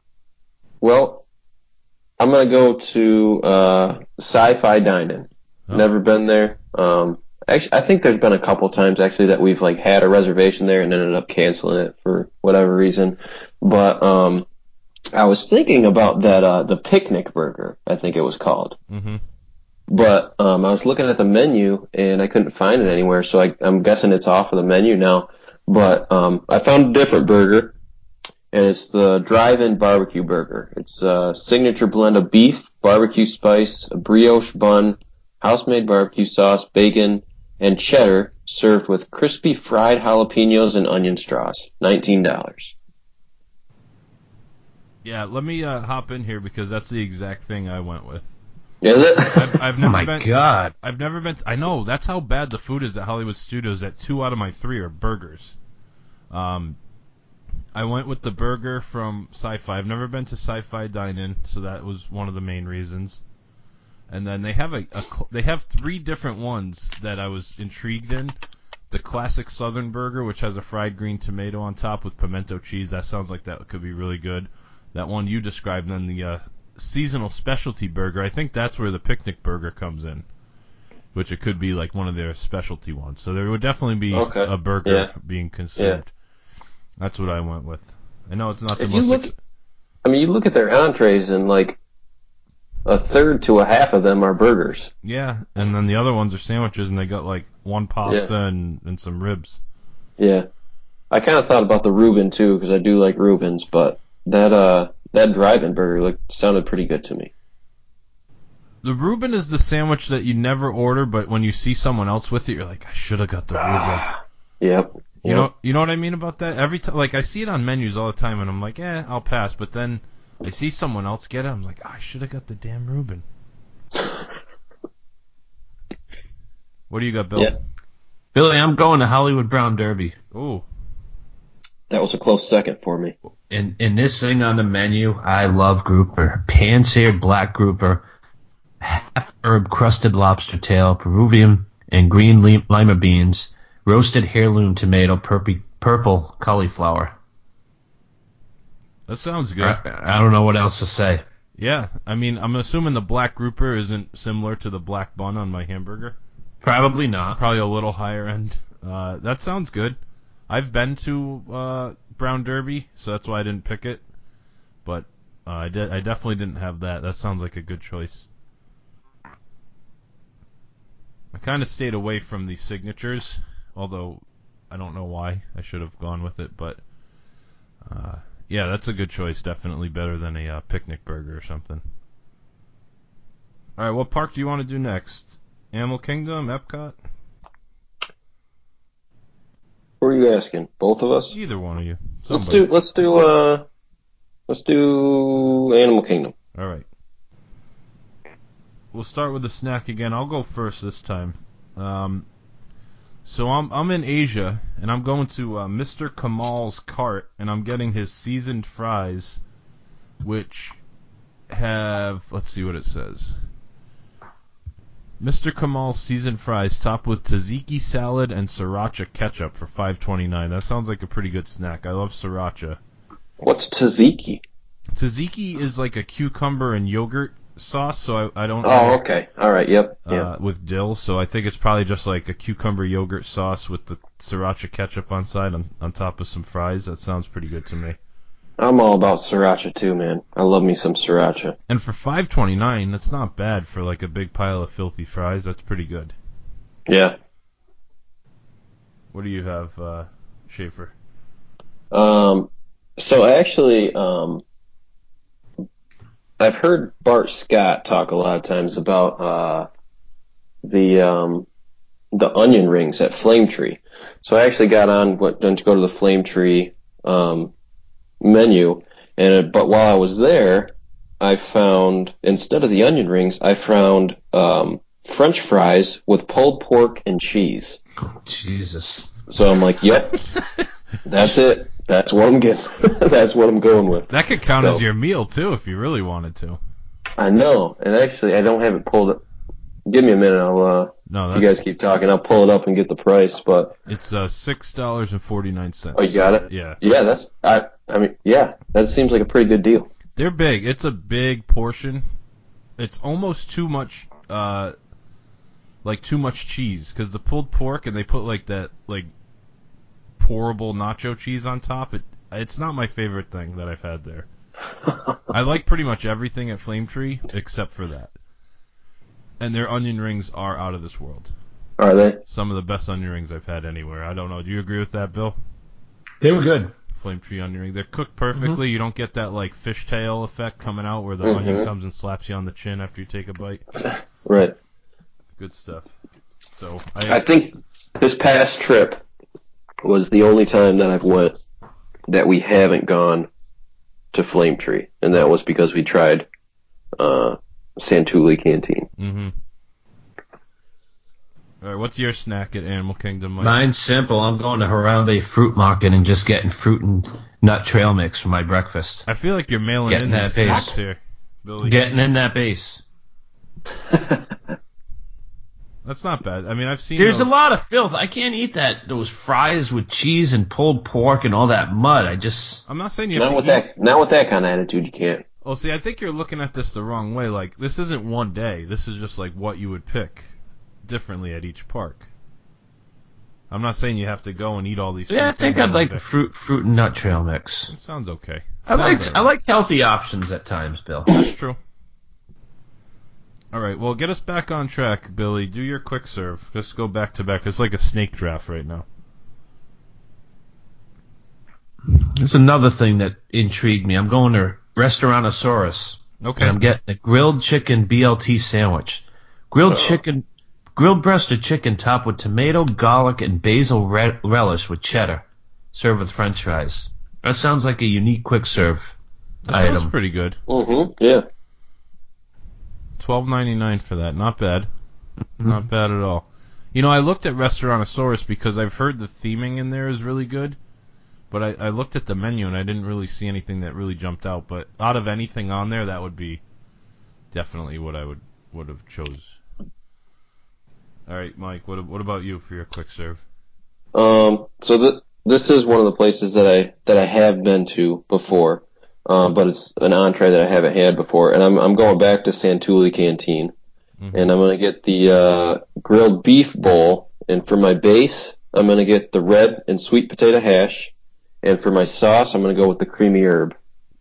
Speaker 5: well, I'm going to go to uh, Sci-Fi Dining.
Speaker 2: Oh.
Speaker 5: Never been there. Um, actually, I think there's been a couple times actually that we've like had a reservation there and ended up canceling it for whatever reason. But um, I was thinking about that uh, the picnic burger. I think it was called.
Speaker 2: Mm-hmm.
Speaker 5: But um, I was looking at the menu and I couldn't find it anywhere, so I, I'm guessing it's off of the menu now. But um, I found a different burger, and it's the drive-in barbecue burger. It's a signature blend of beef, barbecue spice, a brioche bun, house-made barbecue sauce, bacon, and cheddar, served with crispy fried jalapenos and onion straws. nineteen dollars.
Speaker 2: Yeah, let me uh, hop in here because that's the exact thing I went with.
Speaker 5: Is it?
Speaker 2: I've, I've
Speaker 4: Oh
Speaker 2: never
Speaker 4: my
Speaker 2: been.
Speaker 4: god!
Speaker 2: I've never been. I know that's how bad the food is at Hollywood Studios. That two out of my three are burgers. Um, I went with the burger from Sci-Fi. I've never been to Sci-Fi Dine-In, so that was one of the main reasons. And then they have a, a they have three different ones that I was intrigued in. The classic Southern burger, which has a fried green tomato on top with pimento cheese. That sounds like that could be really good. That one you described, and then the uh, seasonal specialty burger. I think that's where the picnic burger comes in, which it could be like one of their specialty ones. So there would definitely be
Speaker 5: Okay.
Speaker 2: a burger
Speaker 5: Yeah.
Speaker 2: being consumed.
Speaker 5: Yeah.
Speaker 2: That's what I went with. I know it's not the
Speaker 5: If you
Speaker 2: most.
Speaker 5: look,
Speaker 2: ex-
Speaker 5: I mean, you look at their entrees and like a third to a half of them are burgers.
Speaker 2: yeah, and then the other ones are sandwiches, and they got like one pasta
Speaker 5: Yeah.
Speaker 2: and, and some ribs.
Speaker 5: Yeah. I kind of thought about the Reuben too because I do like Reubens, but that uh that drive-in burger looked sounded pretty good to me.
Speaker 2: The Reuben is the sandwich that you never order, but when you see someone else with it, you're like, I should have got the Reuben.
Speaker 5: Yep.
Speaker 2: You know, you know what I mean about that? Every time, like I see it on menus all the time, and I'm like, eh, I'll pass. But then I see someone else get it, I'm like, oh, I should have got the damn Reuben. What do you got, Bill?
Speaker 5: Yeah.
Speaker 4: Billy, I'm going to Hollywood Brown Derby.
Speaker 2: Ooh,
Speaker 5: That was a close second for me.
Speaker 4: In in this thing on the menu, I love grouper. Pan-seared black grouper, half-herb crusted lobster tail, Peruvian and green li- lima beans, roasted heirloom tomato, purple, purple cauliflower.
Speaker 2: that sounds good.
Speaker 4: I, I don't know what else to say.
Speaker 2: Yeah, I mean, I'm assuming the black grouper isn't similar to the black bun on my hamburger.
Speaker 4: Probably not.
Speaker 2: Probably a little higher end. Uh, that sounds good. I've been to uh, Brown Derby, so that's why I didn't pick it. But uh, I did. I definitely didn't have that. That sounds like a good choice. I kind of stayed away from the signatures, although I don't know why. I should have gone with it, but uh, yeah, that's a good choice. Definitely better than a uh, picnic burger or something. All right, what park do you want to do next? Animal Kingdom, Epcot?
Speaker 5: Who are you asking? Both of us?
Speaker 2: Either one of you.
Speaker 5: Let's
Speaker 2: Somebody.
Speaker 5: do let's do uh let's do Animal Kingdom.
Speaker 2: All right. We'll start with the snack again. I'll go first this time. Um, so I'm I'm in Asia, and I'm going to uh, Mister Kamal's cart, and I'm getting his seasoned fries, which have, let's see what it says. Mister Kamal's seasoned fries topped with tzatziki salad and sriracha ketchup for five twenty-nine. That sounds like a pretty good snack. I love sriracha.
Speaker 5: What's tzatziki?
Speaker 2: Tzatziki is like a cucumber and yogurt sauce, so I, I don't know.
Speaker 5: Oh, okay. All right. Yep.
Speaker 2: Uh,
Speaker 5: Yep.
Speaker 2: with dill, so I think it's probably just like a cucumber yogurt sauce with the sriracha ketchup on side on, on top of some fries. That sounds pretty good to me.
Speaker 5: I'm all about sriracha too, man. I love me some sriracha.
Speaker 2: And for five twenty-nine, that's not bad for like a big pile of filthy fries. That's pretty good.
Speaker 5: Yeah.
Speaker 2: What do you have, uh, Schaefer?
Speaker 5: Um. So actually, um, I've heard Bart Scott talk a lot of times about uh the um the onion rings at Flame Tree. So I actually got on went to go to the Flame Tree um menu, and but while I was there, I found instead of the onion rings, I found um French fries with pulled pork and cheese.
Speaker 4: Jesus.
Speaker 5: So I'm like, yep, that's it. That's what I'm getting. That's what I'm going with.
Speaker 2: That could count
Speaker 5: So-
Speaker 2: as your meal too if you really wanted to.
Speaker 5: I know, and actually, I don't have it pulled up. Give me a minute. I'll. Uh,
Speaker 2: No,
Speaker 5: if
Speaker 2: that's,
Speaker 5: you guys keep talking, I'll pull it up and get the price. But
Speaker 2: it's uh, six dollars and forty-nine cents.
Speaker 5: oh, you got it.
Speaker 2: Yeah.
Speaker 5: Yeah, that's. I. I mean, yeah, that seems like a pretty good deal.
Speaker 2: They're big. It's a big portion. It's almost too much, uh, like too much cheese, because the pulled pork and they put like that like pourable nacho cheese on top. It it's not my favorite thing that I've had there. I like pretty much everything at Flame Tree except for that. And their onion rings are out of this world.
Speaker 5: Are they?
Speaker 2: Some of the best onion rings I've had anywhere. I don't know. Do you agree with that, Bill?
Speaker 4: They were good.
Speaker 2: Flame Tree onion ring. They're cooked perfectly. You don't get that like fishtail effect coming out where the
Speaker 5: Mhm.
Speaker 2: onion comes and slaps you on the chin after you take a bite.
Speaker 5: Right.
Speaker 2: Good stuff. So
Speaker 5: I
Speaker 2: I,
Speaker 5: think this past trip was the only time that I've went that we haven't gone to Flame Tree, and that was because we tried uh, Santulli Canteen.
Speaker 2: mm-hmm. All right, what's your snack at Animal Kingdom, Mike?
Speaker 4: Mine's simple. I'm going to Harambe Fruit Market and just getting fruit and nut trail mix for my breakfast.
Speaker 2: I feel like you're mailing
Speaker 4: Getting
Speaker 2: in
Speaker 4: that
Speaker 2: these snacks
Speaker 4: base.
Speaker 2: here, Billy.
Speaker 4: Getting in that base.
Speaker 2: That's not bad. I mean, I've seen
Speaker 4: There's
Speaker 2: those.
Speaker 4: a lot of filth. I can't eat that. Those fries with cheese and pulled pork and all that mud. I just.
Speaker 2: I'm not saying you
Speaker 5: Not
Speaker 2: have
Speaker 5: with
Speaker 2: to eat.
Speaker 5: that. Not with that kind of attitude. You can't.
Speaker 2: Oh, see, I think you're looking at this the wrong way. Like, this isn't one day. This is just like what you would pick differently at each park. I'm not saying you have to go and eat all these.
Speaker 4: Yeah, I
Speaker 2: food
Speaker 4: think
Speaker 2: things
Speaker 4: I'd
Speaker 2: in one
Speaker 4: like
Speaker 2: day.
Speaker 4: a fruit fruit and nut trail mix.
Speaker 2: It sounds okay.
Speaker 4: I like
Speaker 2: Sounds
Speaker 4: I
Speaker 2: all right.
Speaker 4: like healthy options at times, Bill.
Speaker 2: That's true. All right, well, get us back on track, Billy. Do your quick serve. Just go back to back. It's like a snake draft right now.
Speaker 4: There's another thing that intrigued me. I'm going to Restaurantosaurus.
Speaker 2: Okay.
Speaker 4: And I'm getting a grilled chicken B L T sandwich. Grilled chicken, grilled breast of chicken topped with tomato, garlic, and basil re- relish with cheddar. Served with French fries. That sounds like a unique quick serve
Speaker 2: That
Speaker 4: item.
Speaker 2: sounds pretty good.
Speaker 5: Mm-hmm. Yeah.
Speaker 2: twelve ninety-nine for that. Not bad.
Speaker 4: Mm-hmm.
Speaker 2: Not bad at all. You know, I looked at Restaurantosaurus because I've heard the theming in there is really good. But I, I looked at the menu and I didn't really see anything that really jumped out. But out of anything on there, that would be definitely what I would would have chose. All right, Mike. What what about you for your quick serve?
Speaker 5: Um. So th- this is one of the places that I that I have been to before, um, but it's an entree that I haven't had before, and I'm I'm going back to Santulli Canteen,
Speaker 2: Mm-hmm.
Speaker 5: and I'm gonna get the uh, grilled beef bowl, and for my base, I'm gonna get the red and sweet potato hash. And for my sauce, I'm going to go with the creamy herb.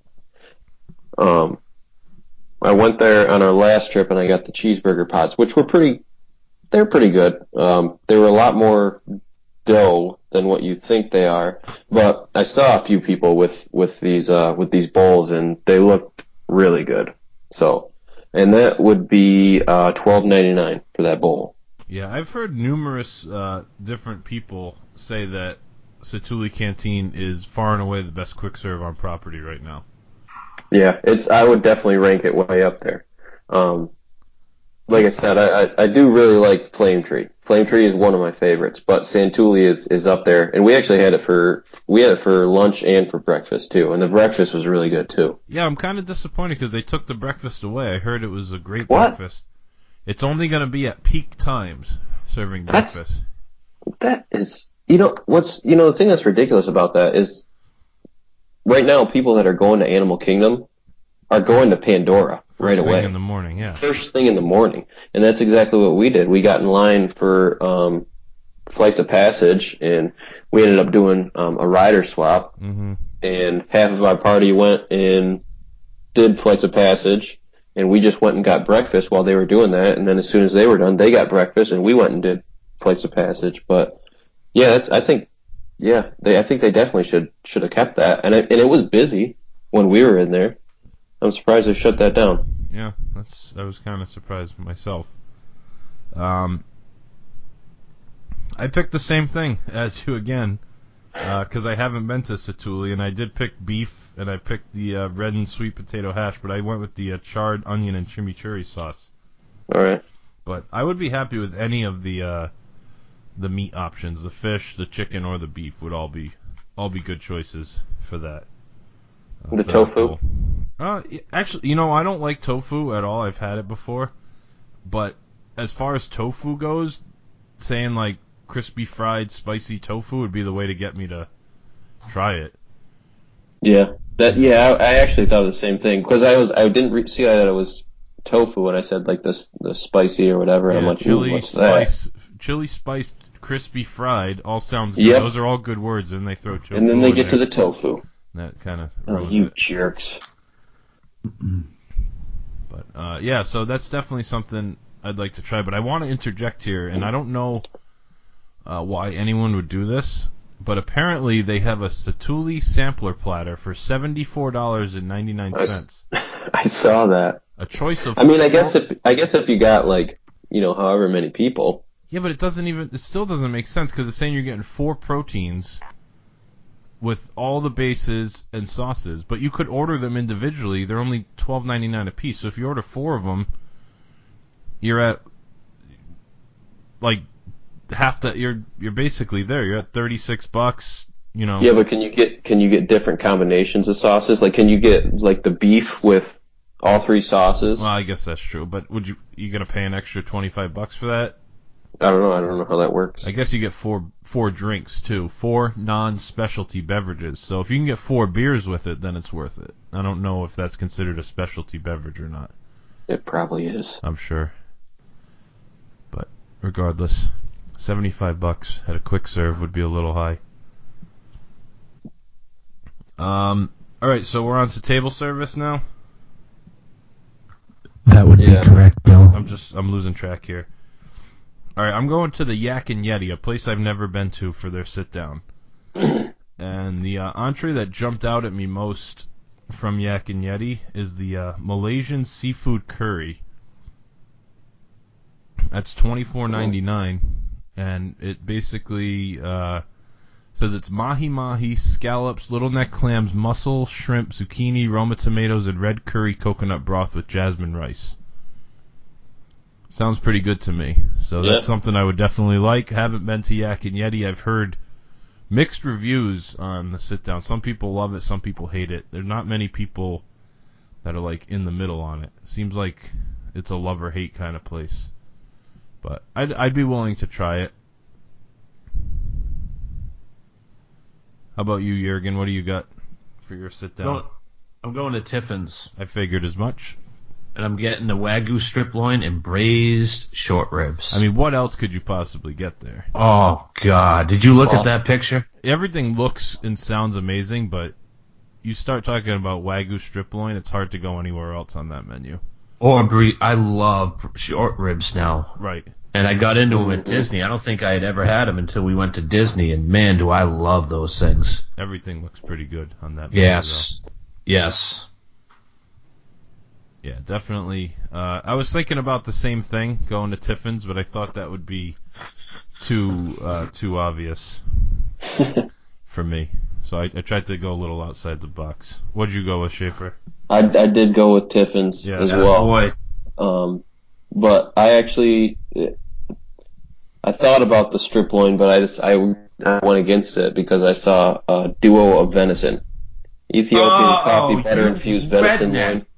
Speaker 5: Um, I went there on our last trip and I got the cheeseburger pots, which were pretty, they're pretty good. Um, they were a lot more dough than what you think they are. But I saw a few people with, with these, uh, with these bowls and they looked really good. So, and that would be, uh, twelve ninety-nine for that bowl.
Speaker 2: Yeah, I've heard numerous uh, different people say that Satu'li Canteen is far and away the best quick serve on property right now.
Speaker 5: Yeah, it's. I would definitely rank it way up there. Um, like I said, I, I, I do really like Flame Tree. Flame Tree is one of my favorites, but Santulli is, is up there. And we actually had it for we had it for lunch and for breakfast too, and the breakfast was really good too.
Speaker 2: Yeah, I'm kind of disappointed because they took the breakfast away. I heard it was a great
Speaker 5: What?
Speaker 2: breakfast. It's only going to be at peak times serving
Speaker 5: That's-
Speaker 2: breakfast.
Speaker 5: That is, you know, what's you know the thing that's ridiculous about that is right now people that are going to Animal Kingdom are going to Pandora right
Speaker 2: First thing
Speaker 5: away.
Speaker 2: in the morning, yeah.
Speaker 5: First thing in the morning, and that's exactly what we did. We got in line for um, Flights of Passage, and we ended up doing um, a rider swap.
Speaker 2: Mm-hmm.
Speaker 5: And half of our party went and did Flights of Passage, and we just went and got breakfast while they were doing that. And then as soon as they were done, they got breakfast, and we went and did Flights of Passage. But yeah, that's, I think, yeah, they, I think they definitely should should have kept that. And it, and it was busy when we were in there. I'm surprised they shut that down.
Speaker 2: Yeah, that's. I was kind of surprised myself. Um, I picked the same thing as you again, because I haven't been to Satu'li, and I did pick beef, and I picked the uh, red and sweet potato hash, but I went with the uh, charred onion and chimichurri sauce.
Speaker 5: All right.
Speaker 2: But I would be happy with any of the uh, the meat options. The fish, the chicken, or the beef would all be all be good choices for that. Uh,
Speaker 5: The
Speaker 2: for that
Speaker 5: tofu?
Speaker 2: bowl. Uh, y- actually, you know, I don't like tofu at all. I've had it before, but as far as tofu goes, saying like crispy fried spicy tofu would be the way to get me to try it.
Speaker 5: Yeah. That. Yeah. I, I actually thought the same thing because I was I didn't re- see that it was tofu when I said like this the spicy or whatever. And
Speaker 2: Yeah,
Speaker 5: I'm like,
Speaker 2: chili
Speaker 5: ooh, what's that?
Speaker 2: spice, chili spiced crispy fried all sounds good.
Speaker 5: Yep.
Speaker 2: Those are all good words, and they throw tofu.
Speaker 5: And then they
Speaker 2: in
Speaker 5: get to
Speaker 2: there.
Speaker 5: the tofu.
Speaker 2: That kind of
Speaker 5: Oh,
Speaker 2: ruins
Speaker 5: you
Speaker 2: it.
Speaker 5: jerks.
Speaker 2: But uh, yeah, so that's definitely something I'd like to try. But I want to interject here, and I don't know uh, why anyone would do this, but apparently they have a Satu'li sampler platter for seventy-four dollars and ninety-nine cents.
Speaker 5: I saw that.
Speaker 2: A choice of.
Speaker 5: I mean, I guess
Speaker 2: four-
Speaker 5: if I guess if you got like you know however many people.
Speaker 2: Yeah, but it doesn't even. It still doesn't make sense because it's saying you're getting four proteins with all the bases and sauces, but you could order them individually. They're only twelve ninety-nine a piece. So if you order four of them, you're at like half that. You're you're basically there. You're at thirty-six bucks, you know.
Speaker 5: Yeah, but can you get can you get different combinations of sauces? Like, can you get like the beef with all three sauces?
Speaker 2: Well, I guess that's true. But would you you gonna pay an extra twenty-five bucks for that?
Speaker 5: I don't know. I don't know how that works.
Speaker 2: I guess you get four four drinks too, four non-specialty beverages. So if you can get four beers with it, then it's worth it. I don't know if that's considered a specialty beverage or not.
Speaker 5: It probably is.
Speaker 2: I'm sure. But regardless, seventy-five bucks at a quick serve would be a little high. Um. All right, so we're on to table service now.
Speaker 4: That would
Speaker 5: Yeah.
Speaker 4: be correct, Bill.
Speaker 2: I'm just I'm losing track here. All right, I'm going to the Yak and Yeti, a place I've never been to for their sit down. And the uh, entree that jumped out at me most from Yak and Yeti is the uh, Malaysian seafood curry. That's twenty-four ninety-nine, and it basically uh, says it's mahi mahi, scallops, little neck clams, mussel, shrimp, zucchini, Roma tomatoes, and red curry coconut broth with jasmine rice. Sounds pretty good to me. So that's
Speaker 5: Yeah.
Speaker 2: something I would definitely like. Haven't been to Yak and Yeti. I've heard mixed reviews on the sit down. Some people love it, some people hate it. There's not many people that are like in the middle on it. Seems like it's a love or hate kind of place. But I'd I'd be willing to try it. How about you, Jurgen? What do you got for your sit down?
Speaker 4: Going- I'm going to Tiffin's,
Speaker 2: I figured as much.
Speaker 4: and I'm getting the Wagyu strip loin and braised short ribs.
Speaker 2: I mean, what else could you possibly get there?
Speaker 4: oh, God. Did you look
Speaker 5: Well-
Speaker 4: at that picture?
Speaker 2: Everything looks and sounds amazing, but you start talking about Wagyu strip loin, it's hard to go anywhere else on that menu.
Speaker 4: Or bre- I love short ribs now.
Speaker 2: Right.
Speaker 4: And I got into them at Disney. I don't think I had ever had them until we went to Disney, and man, do I love those things.
Speaker 2: Everything looks pretty good on that menu,
Speaker 4: Yes. Yes.
Speaker 2: though. Yeah, definitely. Uh, I was thinking about the same thing, going to Tiffin's, but I thought that would be too uh, too obvious for me. So I, I tried to go a little outside the box. What'd you go with, Schaefer?
Speaker 5: I, I did go with Tiffin's
Speaker 2: Yeah,
Speaker 5: as
Speaker 4: Yeah,
Speaker 5: well.
Speaker 4: boy.
Speaker 5: Um, but I actually, I thought about the strip loin, but I just I, I went against it because I saw a duo of venison, Ethiopian
Speaker 4: Oh,
Speaker 5: coffee
Speaker 4: you
Speaker 5: butter infused venison
Speaker 4: redneck.
Speaker 5: loin.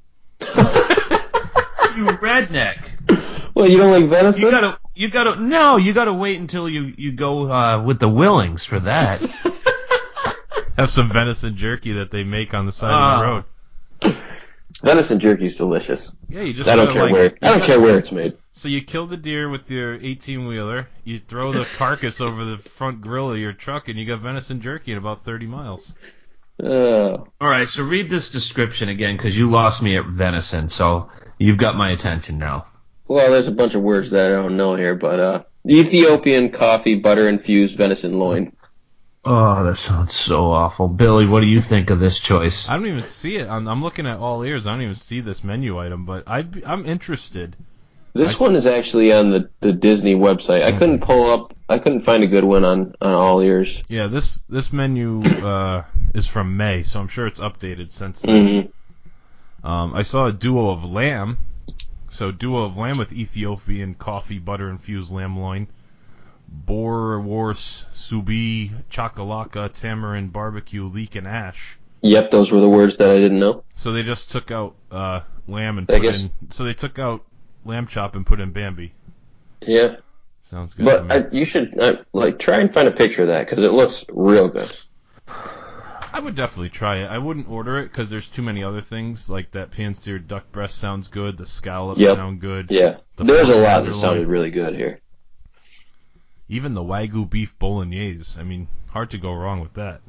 Speaker 4: You redneck.
Speaker 5: Well, you don't like venison?
Speaker 4: You gotta, you gotta, no, you gotta wait until you, you go, uh, with the Willings for that.
Speaker 2: Have some venison jerky that they make on the side of
Speaker 4: Oh.
Speaker 2: the road.
Speaker 5: Venison jerky's delicious.
Speaker 2: Yeah, you just
Speaker 5: I don't
Speaker 2: gotta,
Speaker 5: care
Speaker 2: like,
Speaker 5: where
Speaker 2: you
Speaker 5: I don't
Speaker 2: gotta-
Speaker 5: care where it's made.
Speaker 2: So you kill the deer with your eighteen-wheeler, you throw the carcass over the front grill of your truck, and you got venison jerky in about thirty miles.
Speaker 5: Uh,
Speaker 4: Alright, so read this description again, cause you lost me at venison, so you've got my attention now.
Speaker 5: well, there's a bunch of words that I don't know here, but uh, Ethiopian coffee butter infused venison loin.
Speaker 4: Oh, that sounds so awful. Billy, what do you think of this choice?
Speaker 2: I don't even see it. I'm, I'm looking at all ears. I don't even see this menu item, but I'd be, I'm interested.
Speaker 5: This
Speaker 2: I-
Speaker 5: one is actually on the, the Disney website. I couldn't pull up. I couldn't find a good one on, on All Ears.
Speaker 2: Yeah, this this menu uh, is from May, so I'm sure it's updated since then.
Speaker 5: hmm
Speaker 2: Um, I saw a duo of lamb. So duo of lamb with Ethiopian coffee butter infused lamb loin, boerewors, subi, chakalaka, tamarind, barbecue, leek, and ash.
Speaker 5: Yep, those were the words that I didn't know.
Speaker 2: So they just took out uh, lamb and
Speaker 5: I
Speaker 2: put
Speaker 5: guess-
Speaker 2: in. So they took out lamb chop and put in Bambi.
Speaker 5: Yeah,
Speaker 2: Sounds good.
Speaker 5: but
Speaker 2: to me.
Speaker 5: I, you should uh, like try and find a picture of that because it looks real good.
Speaker 2: I would definitely try it. I wouldn't order it because there's too many other things. Like that pan-seared duck breast sounds good. The scallops
Speaker 5: Yep.
Speaker 2: sound good.
Speaker 5: Yeah,
Speaker 2: The
Speaker 5: there's a
Speaker 2: pork
Speaker 5: lot that
Speaker 2: tenderloin.
Speaker 5: sounded really good here.
Speaker 2: Even the Wagyu beef bolognese. I mean, hard to go wrong with that.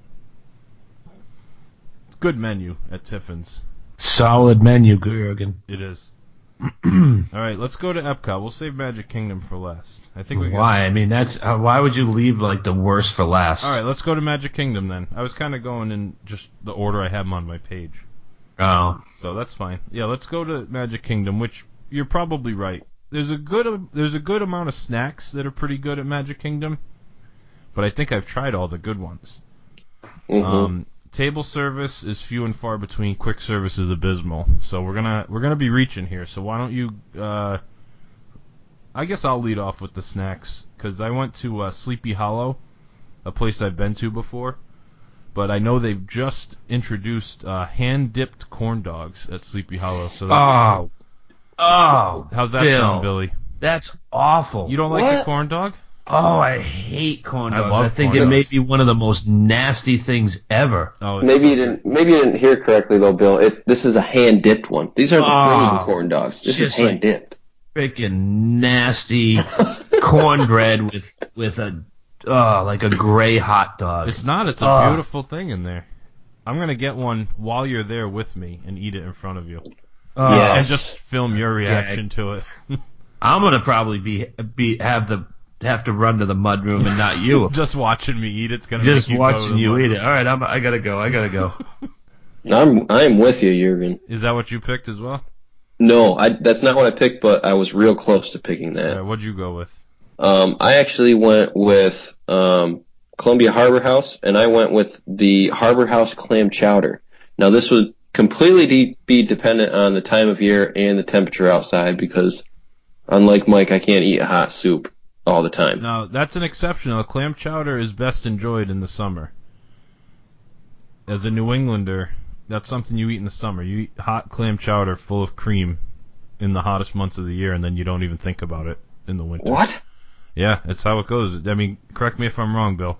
Speaker 2: Good menu at Tiffin's.
Speaker 4: Solid menu, Jurgen.
Speaker 2: It is. All right, let's go to Epcot. We'll save Magic Kingdom for last. I think we got.
Speaker 4: Why? I mean, that's uh, why would you leave like the worst for last?
Speaker 2: All right, let's go to Magic Kingdom then. I was kind of going in just the order I have them on my page,
Speaker 4: Oh,
Speaker 2: so that's fine. Yeah, let's go to Magic Kingdom, which you're probably right. There's a good there's a good amount of snacks that are pretty good at Magic Kingdom, but I think I've tried all the good ones.
Speaker 5: hmm
Speaker 2: Um, table service is few and far between. Quick service is abysmal. So we're gonna we're gonna be reaching here. So why don't you? Uh, I guess I'll lead off with the snacks because I went to uh, Sleepy Hollow, a place I've been to before, but I know they've just introduced uh, hand-dipped corn dogs at Sleepy Hollow. So that's,
Speaker 4: Oh, oh,
Speaker 2: how's that
Speaker 4: Bill,
Speaker 2: sound, Billy?
Speaker 4: That's awful.
Speaker 2: You don't like
Speaker 5: What?
Speaker 2: the corn dog?
Speaker 4: Oh, I hate corn
Speaker 2: I
Speaker 4: dogs.
Speaker 2: love
Speaker 4: I think
Speaker 2: corn
Speaker 4: it may
Speaker 2: dogs.
Speaker 4: be one of the most nasty things ever.
Speaker 2: Oh, it's
Speaker 5: Maybe
Speaker 2: so
Speaker 5: you didn't. Maybe you didn't hear correctly though, Bill. It's, this is a hand dipped one. These aren't the
Speaker 4: Oh,
Speaker 5: frozen corn dogs. This is
Speaker 4: just
Speaker 5: hand
Speaker 4: like-
Speaker 5: dipped.
Speaker 4: Freaking nasty cornbread with with a oh like a gray hot dog.
Speaker 2: It's not. It's a
Speaker 4: Ugh.
Speaker 2: beautiful thing in there. I'm gonna get one while you're there with me and eat it in front of you,
Speaker 4: Oh,
Speaker 5: Yes.
Speaker 2: and just film your reaction to it.
Speaker 4: I'm gonna probably be be have the have to run to the mudroom and not you.
Speaker 2: Just watching me eat it's gonna
Speaker 4: Just
Speaker 2: make you go to
Speaker 4: watching
Speaker 2: the
Speaker 4: you
Speaker 2: mud.
Speaker 4: eat it. All right, I'm, I gotta go. I gotta go.
Speaker 5: I'm I'm with you, Jurgen.
Speaker 2: Is that what you picked as well?
Speaker 5: No, I, that's not what I picked, but I was real close to picking that.
Speaker 2: All right, what'd you go with?
Speaker 5: Um, I actually went with um, Columbia Harbor House, and I went with the Harbor House clam chowder. Now, this would completely de- be dependent on the time of year and the temperature outside, because unlike Mike, I can't eat a hot soup all the time.
Speaker 2: Now, that's an exception. A clam chowder is best enjoyed in the summer. As a New Englander, that's something you eat in the summer. You eat hot clam chowder full of cream in the hottest months of the year, and then you don't even think about it in the winter.
Speaker 5: What?
Speaker 2: Yeah, it's how it goes. I mean, correct me if I'm wrong, Bill.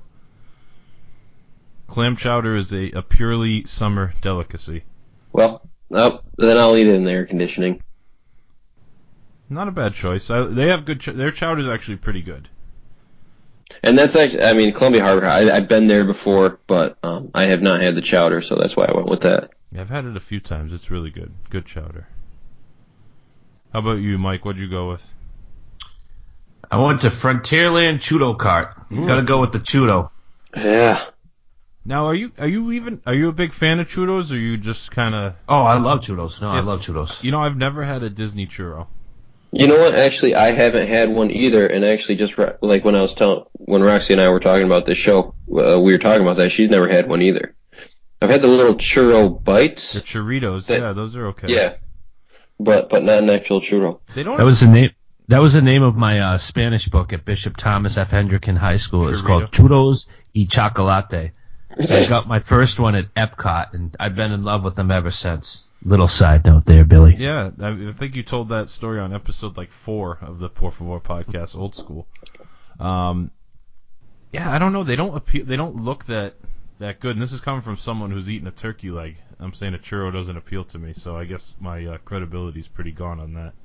Speaker 2: Clam chowder is a, a purely summer delicacy.
Speaker 5: Well, oh, then I'll eat it in the air conditioning.
Speaker 2: Not a bad choice. I, they have good. Ch- their chowder is actually pretty good.
Speaker 5: And that's actually, I mean, Columbia Harbor, I, I've been there before, but um, I have not had the chowder, so that's why I went with that.
Speaker 2: Yeah, I've had it a few times. It's really good. Good chowder. How about you, Mike? What'd you go with?
Speaker 4: I went to Frontierland Chudo Cart. Gotta go with the Chudo.
Speaker 5: Yeah.
Speaker 2: Now, are you are you even are you a big fan of churros, or are you just kind of?
Speaker 4: Oh, I love Chudos. No,
Speaker 2: Yes.
Speaker 4: I love Chudos.
Speaker 2: You know, I've never had a Disney churro.
Speaker 5: You know what? Actually, I haven't had one either, and actually, just re- like when I was telling, when Roxy and I were talking about this show, uh, we were talking about that. She's never had one either. I've had the little churro bites.
Speaker 2: The churritos,
Speaker 5: That-
Speaker 2: yeah, those are okay.
Speaker 5: Yeah, but but not an actual churro.
Speaker 2: They don't.
Speaker 4: That was the name. That was the name of my uh, Spanish book at Bishop Thomas F. Hendricken High School. It's called Chudos y Chocolate. So I got my first one at Epcot, and I've been in love with them ever since. Little side note there, Billy.
Speaker 2: Yeah, I I think you told that story on episode like four of the Por Favor podcast, old school. Um, yeah, I don't know. They don't appeal. They don't look that that good. And this is coming from someone who's eaten a turkey leg. I'm saying a churro doesn't appeal to me, so I guess my uh, credibility is pretty gone on that.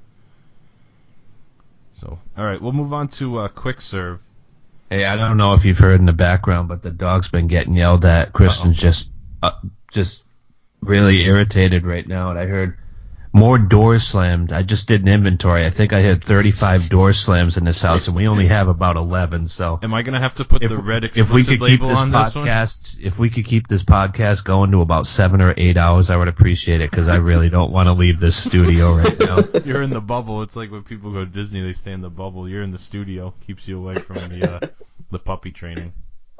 Speaker 2: So, all right, we'll move on to uh, quick serve.
Speaker 4: Hey, I don't know if you've heard in the background, but the dog's been getting yelled at. Kristen's just, uh, just really irritated right now, and I heard more doors slammed. I just did an inventory. I think I had thirty-five door slams in this house, and we only have about eleven. So,
Speaker 2: Am I gonna have to put
Speaker 4: if,
Speaker 2: the red
Speaker 4: if we
Speaker 2: explicit
Speaker 4: could keep
Speaker 2: label
Speaker 4: this
Speaker 2: on this one?
Speaker 4: podcast, if we could keep this podcast going to about seven or eight hours, I would appreciate it because I really don't want to leave this studio right now.
Speaker 2: You're in the bubble. It's like when people go to Disney, they stay in the bubble. You're in the studio. Keeps you away from the uh, the puppy training.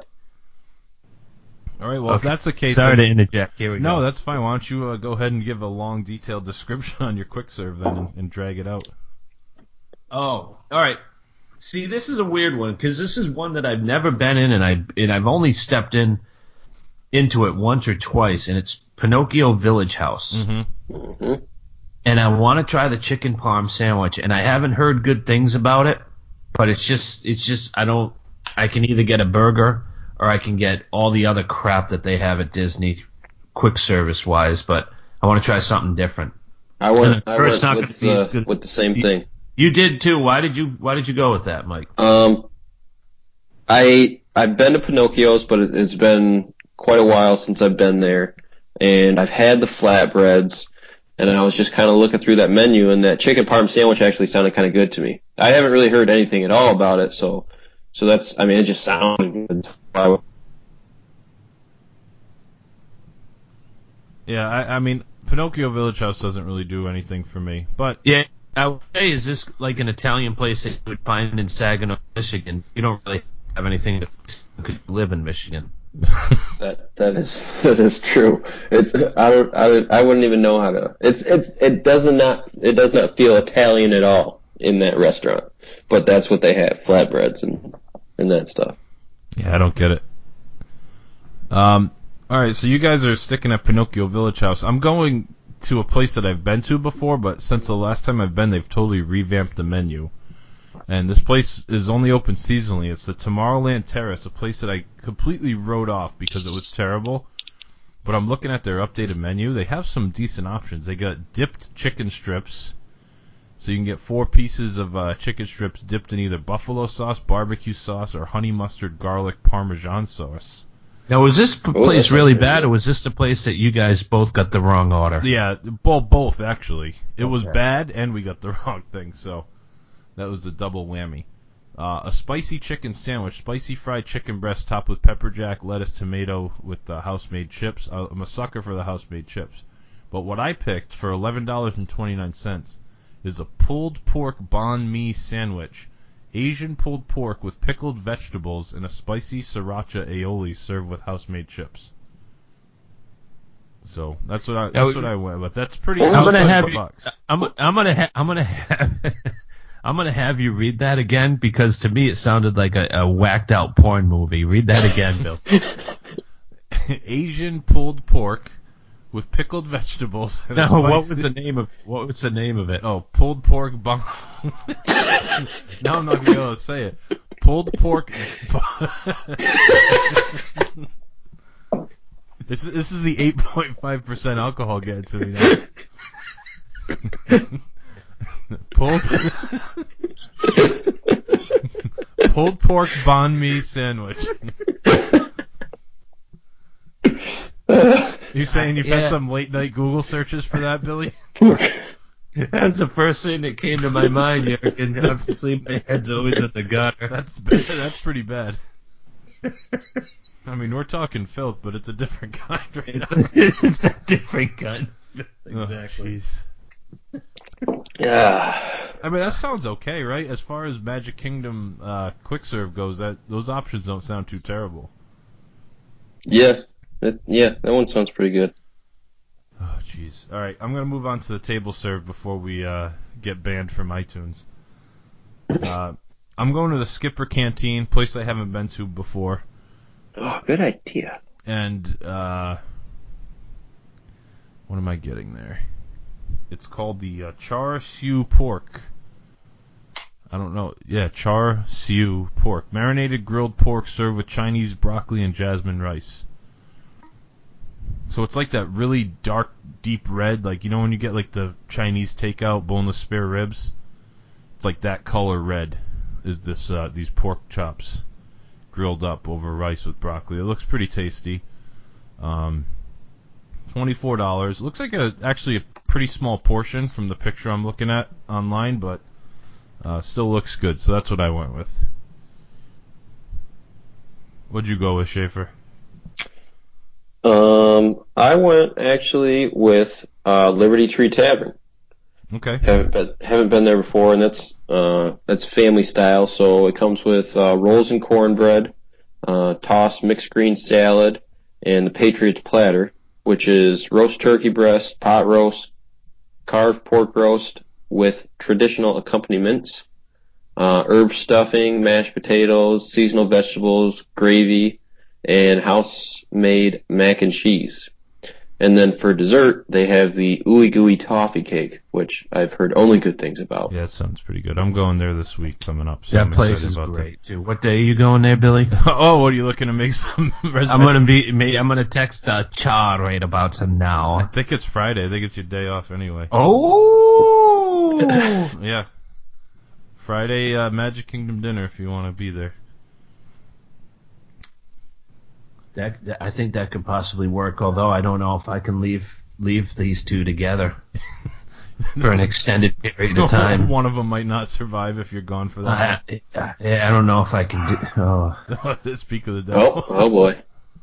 Speaker 2: All right. Well, if
Speaker 4: Okay.
Speaker 2: that's the case,
Speaker 4: Sorry
Speaker 2: then-
Speaker 4: to interject. Here we
Speaker 2: no,
Speaker 4: go.
Speaker 2: that's fine. Why don't you uh, go ahead and give a long, detailed description on your quick serve then, and, and drag it out.
Speaker 4: Oh, all right. See, this is a weird one because this is one that I've never been in, and I and I've only stepped in into it once or twice, and it's Pinocchio Village House.
Speaker 2: Mm-hmm.
Speaker 5: Mm-hmm.
Speaker 4: And I want to try the chicken parm sandwich, and I haven't heard good things about it, but it's just it's just I don't I can either get a burger or I can get all the other crap that they have at Disney, quick service wise, but I want to try something different.
Speaker 5: I went,
Speaker 4: Uh,
Speaker 5: I
Speaker 4: first
Speaker 5: went
Speaker 4: not
Speaker 5: with,
Speaker 4: gonna be as
Speaker 5: the,
Speaker 4: good-
Speaker 5: with the same
Speaker 4: You-
Speaker 5: thing.
Speaker 4: You did too. Why did you Why did you go with that, Mike?
Speaker 5: Um, I I've been to Pinocchio's, but it, it's been quite a while since I've been there, and I've had the flatbreads, and I was just kind of looking through that menu, and that chicken parm sandwich actually sounded kind of good to me. I haven't really heard anything at all about it, so so that's I mean it just sounded good. I,
Speaker 2: Yeah, I, I mean, Pinocchio Village House doesn't really do anything for me, but
Speaker 4: Yeah, I would say, is this like an Italian place that you would find in Saginaw, Michigan? You don't really have anything that could live in Michigan.
Speaker 5: that that is that is true. It's I don't I would, I wouldn't even know how to. It's it's it does not it does not feel Italian at all in that restaurant, but that's what they have, flatbreads and and that stuff.
Speaker 2: yeah, I don't get it. Um, all right, so you guys are sticking at Pinocchio Village House. I'm going to a place that I've been to before, but since the last time I've been, they've totally revamped the menu. And this place is only open seasonally. It's the Tomorrowland Terrace, a place that I completely wrote off because it was terrible. But I'm looking at their updated menu. They have some decent options. They got dipped chicken strips. So you can get four pieces of uh, chicken strips dipped in either buffalo sauce, barbecue sauce, or honey mustard garlic parmesan sauce.
Speaker 4: Now, was this p- place really bad, or was this the place that you guys both got the wrong order?
Speaker 2: Yeah, well, both, actually. It was
Speaker 4: Okay.
Speaker 2: bad, and we got the wrong thing, so that was a double whammy. Uh, a spicy chicken sandwich, spicy fried chicken breast topped with pepper jack, lettuce, tomato with uh, house-made chips. I'm a sucker for the house-made chips. But what I picked for eleven dollars and twenty-nine cents is a pulled pork banh mi sandwich. Asian pulled pork with pickled vegetables and a spicy sriracha aioli served with house-made chips. So that's what I that's what I went with. That's pretty.
Speaker 4: I'm gonna have you.
Speaker 2: bucks.
Speaker 4: I'm I'm gonna ha- I'm gonna have I'm gonna have you read that again, because to me it sounded like a, a whacked out porn movie. Read that again, Bill.
Speaker 2: Asian pulled pork with pickled vegetables. And a
Speaker 4: No,
Speaker 2: spicy,
Speaker 4: what was the name of what was the name of it?
Speaker 2: Oh, pulled pork bun. Now I'm not gonna be able to say it. Pulled pork. This is, this is the eight point five percent alcohol getting to me now. Pulled pulled pork banh mi sandwich. You saying you've
Speaker 4: Yeah.
Speaker 2: had some late night Google searches for that, Billy?
Speaker 4: That's the first thing that came to my mind, Jurgen. Obviously, my head's always in the gutter.
Speaker 2: That's bad. That's pretty bad. I mean, we're talking filth, but it's a different kind right now.
Speaker 4: It's, it's a different kind. Exactly.
Speaker 2: Oh, jeez.
Speaker 5: Yeah.
Speaker 2: I mean, that sounds okay, right? As far as Magic Kingdom uh, quick serve goes, that those options don't sound too terrible.
Speaker 5: Yeah. That, yeah, that one sounds pretty good.
Speaker 2: Oh, jeez. All right, I'm going to move on to the table serve before we uh, get banned from iTunes. Uh, I'm going to the Skipper Canteen, place I haven't been to before.
Speaker 5: Oh, good idea.
Speaker 2: And uh, what am I getting there? It's called the uh, Char Siu Pork. I don't know. Yeah, Char Siu Pork. Marinated grilled pork served with Chinese broccoli and jasmine rice. So it's like that really dark, deep red, like, you know when you get like the Chinese takeout boneless spare ribs? It's like that color red is this uh, these pork chops grilled up over rice with broccoli. It looks pretty tasty. Um, twenty-four dollars. Looks like a actually a pretty small portion from the picture I'm looking at online, but uh, still looks good. So that's what I went with. What'd you go with, Schaefer?
Speaker 5: Um, I went actually with uh, Liberty Tree Tavern.
Speaker 2: Okay.
Speaker 5: Haven't been haven't been there before, and that's uh, that's family style. So it comes with uh, rolls and cornbread, uh, tossed mixed green salad, and the Patriots platter, which is roast turkey breast, pot roast, carved pork roast with traditional accompaniments, uh, herb stuffing, mashed potatoes, seasonal vegetables, gravy, and house-made mac and cheese. And then for dessert, they have the ooey gooey toffee cake, which I've heard only good things about.
Speaker 2: Yeah, that sounds pretty good. I'm going there this week coming up. So
Speaker 4: That
Speaker 2: I'm
Speaker 4: place
Speaker 2: excited
Speaker 4: is
Speaker 2: about
Speaker 4: great too. What day are you going there, Billy?
Speaker 2: That. Oh, what are you looking to make some reservations?
Speaker 4: I'm gonna be. I'm gonna text uh, Char right about
Speaker 2: I
Speaker 4: now.
Speaker 2: think it's Friday. I think it's your day off anyway.
Speaker 4: Oh.
Speaker 2: Yeah. Friday uh, Magic Kingdom dinner if you want to be there.
Speaker 4: That, that I think that could possibly work. Although I don't know if I can leave leave these two together for an extended period of time.
Speaker 2: One of them might not survive if you're gone for that.
Speaker 4: Uh, yeah, I don't know if I can do. Oh.
Speaker 2: Speak of the devil.
Speaker 5: Oh, oh boy.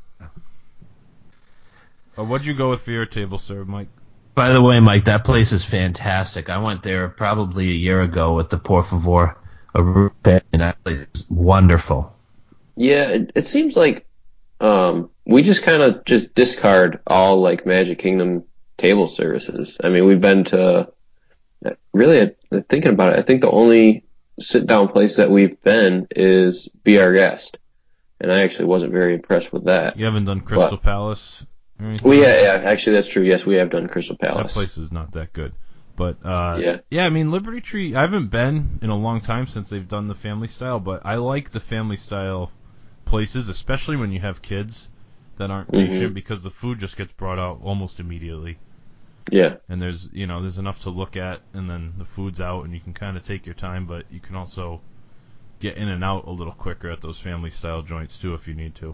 Speaker 2: Uh, what'd you go with for your table serve, Mike?
Speaker 4: By the way, Mike, that place is fantastic. I went there probably a year ago with the Por Favor, and that place is wonderful.
Speaker 5: Yeah, it, it seems like um, we just kind of just discard all like Magic Kingdom table services. I mean, we've been to really uh, thinking about it. I think the only sit down place that we've been is Be Our Guest, and I actually wasn't very impressed with that.
Speaker 2: You haven't done Crystal
Speaker 5: but,
Speaker 2: Palace? Or anything?
Speaker 5: We yeah, yeah, actually that's true. Yes, we have done Crystal Palace.
Speaker 2: That place is not that good. But, uh,
Speaker 5: yeah.
Speaker 2: yeah, I mean, Liberty Tree, I haven't been in a long time since they've done the family style, but I like the family style places, especially when you have kids that aren't
Speaker 5: mm-hmm.
Speaker 2: patient, because the food just gets brought out almost immediately.
Speaker 5: Yeah.
Speaker 2: And there's, you know, there's enough to look at, and then the food's out, and you can kind of take your time, but you can also get in and out a little quicker at those family style joints, too, if you need to.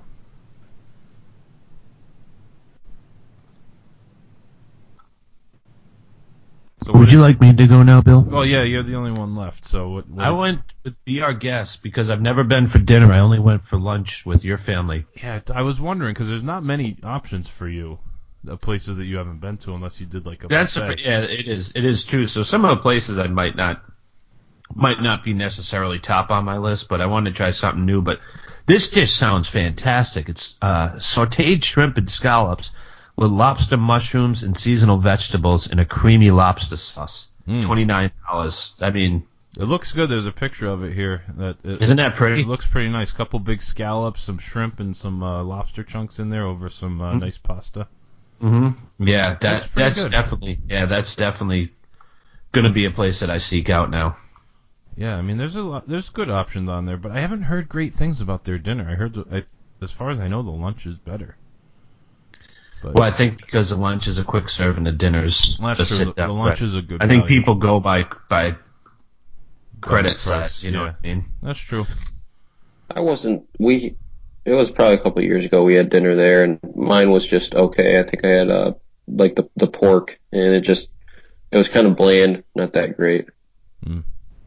Speaker 2: So
Speaker 4: Would you like me to go now, Bill?
Speaker 2: Well, yeah, you're the only one left. So what? what
Speaker 4: I went with Be Our Guest because I've never been for dinner. I only went for lunch with your family.
Speaker 2: Yeah, I was wondering because there's not many options for you, the places that you haven't been to, unless you did like a.
Speaker 4: That's
Speaker 2: buffet.
Speaker 4: a, yeah, it is. It is true. So some of the places I might not might not be necessarily top on my list, but I wanted to try something new. But this dish sounds fantastic. It's uh, sautéed shrimp and scallops with lobster mushrooms and seasonal vegetables in a creamy lobster sauce. Mm. twenty-nine dollars. I mean,
Speaker 2: it looks good. There's a picture of it here. That it,
Speaker 4: Isn't that pretty?
Speaker 2: It looks pretty nice. Couple big scallops, some shrimp, and some uh, lobster chunks in there over some uh, mm. nice pasta.
Speaker 4: Mm-hmm. Yeah, that
Speaker 2: that's,
Speaker 4: that's
Speaker 2: good.
Speaker 4: definitely yeah, that's definitely going to be a place that I seek out now.
Speaker 2: Yeah, I mean, there's a lot, there's good options on there, but I haven't heard great things about their dinner. I heard, the, I, as far as I know, the lunch is better. But,
Speaker 4: well, I think because the lunch is a quick serve and the dinner's
Speaker 2: well,
Speaker 4: a
Speaker 2: that's true.
Speaker 4: sit
Speaker 2: The,
Speaker 4: down.
Speaker 2: the lunch is a good.
Speaker 4: I think
Speaker 2: value.
Speaker 4: people go by by credit
Speaker 2: price,
Speaker 4: size. You
Speaker 2: yeah.
Speaker 4: know what I mean?
Speaker 2: That's true.
Speaker 5: I wasn't. We. It was probably a couple of years ago. We had dinner there, and mine was just okay. I think I had uh like the the pork, and it just it was kind of bland, not that great.
Speaker 2: Mm.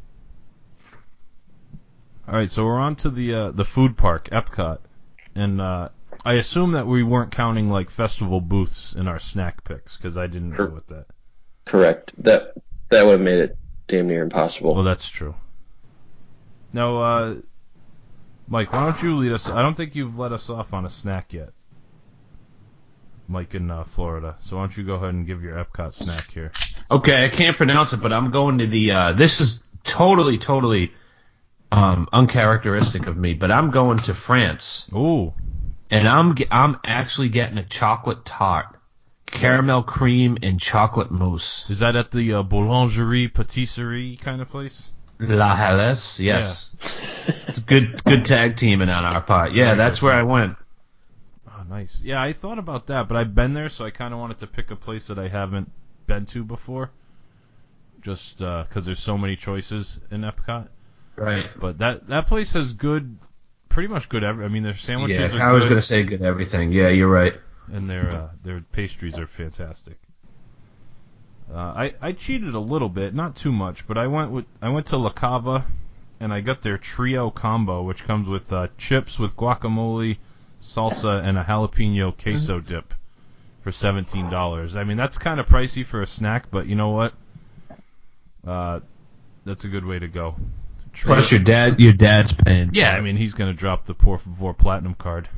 Speaker 2: All right, so we're on to the uh, the food park, Epcot, and uh, I assume that we weren't counting like festival booths in our snack picks because I didn't
Speaker 5: Cor-
Speaker 2: go with that.
Speaker 5: Correct. That that would have made it damn near impossible.
Speaker 2: Well, that's true. Now, uh, Mike, why don't you lead us? I don't think you've let us off on a snack yet, Mike in uh, Florida. So why don't you go ahead and give your Epcot snack here?
Speaker 4: Okay, I can't pronounce it, but I'm going to the. Uh, this is totally, totally um, uncharacteristic of me, but I'm going to France.
Speaker 2: Ooh.
Speaker 4: And I'm I'm actually getting a chocolate tart, caramel cream and chocolate mousse.
Speaker 2: Is that at the uh, boulangerie patisserie kind of place?
Speaker 4: La Halles, yes. Yeah. It's a good good tag teaming on our part. Yeah, that's where I went.
Speaker 2: Oh, nice. Yeah, I thought about that, but I've been there, so I kind of wanted to pick a place that I haven't been to before, just because uh, there's so many choices in Epcot.
Speaker 4: Right.
Speaker 2: But that that place has good, pretty much good. Every, I mean, their sandwiches
Speaker 4: yeah,
Speaker 2: are good.
Speaker 4: I was going to say good everything. Yeah, you're right.
Speaker 2: And their uh, their pastries are fantastic. Uh, I I cheated a little bit, not too much, but I went with I went to La Cava, and I got their trio combo, which comes with uh, chips with guacamole, salsa, and a jalapeno queso mm-hmm. dip for seventeen dollars. I mean, that's kind of pricey for a snack, but you know what? Uh, that's a good way to go. Trio.
Speaker 4: Plus, your dad your dad's paying.
Speaker 2: Yeah, I mean, he's gonna drop the Por Favor Platinum card.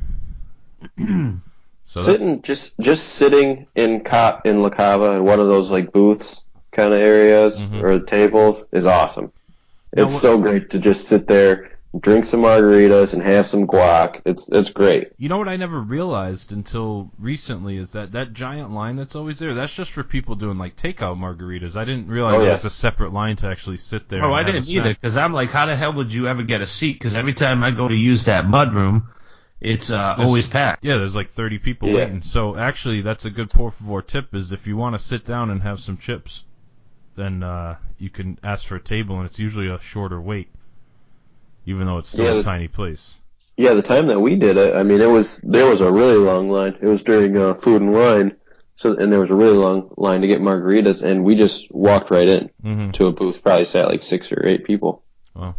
Speaker 2: So
Speaker 5: sitting that, just just sitting in cop in La Cava in one of those like booths kind of areas mm-hmm. or tables is awesome. It's what, so great to just sit there, drink some margaritas, and have some guac. It's it's great.
Speaker 2: You know what I never realized until recently is that that giant line that's always there, that's just for people doing like takeout margaritas. I didn't realize oh, yeah. there was a separate line to actually sit there.
Speaker 4: Oh, I didn't either, because I'm like, how the hell would you ever get a seat? Because every time I go to use that mud room, it's uh, always packed.
Speaker 2: Yeah, there's like thirty people yeah. waiting. So actually, that's a good Por Favor tip, is if you want to sit down and have some chips, then uh, you can ask for a table, and it's usually a shorter wait, even though it's still yeah, a
Speaker 5: the,
Speaker 2: tiny place.
Speaker 5: Yeah, the time that we did it, I mean, it was there was a really long line. It was during uh, Food and Wine, so and there was a really long line to get margaritas, and we just walked right in mm-hmm. to a booth. Probably sat like six or eight people.
Speaker 2: Wow.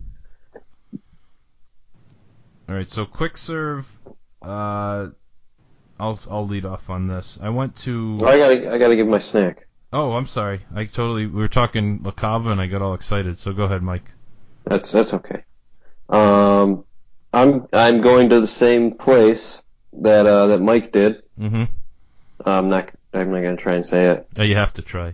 Speaker 2: All right, so quick serve. Uh, I'll I'll lead off on this. I went to.
Speaker 5: Well, I gotta I gotta give my snack.
Speaker 2: Oh, I'm sorry. I totally. We were talking La Cava, and I got all excited. So go ahead, Mike.
Speaker 5: That's that's okay. Um, I'm I'm going to the same place that uh, that Mike did.
Speaker 2: Mm-hmm.
Speaker 5: I'm not I'm not gonna try and say it.
Speaker 2: Oh, you have to try.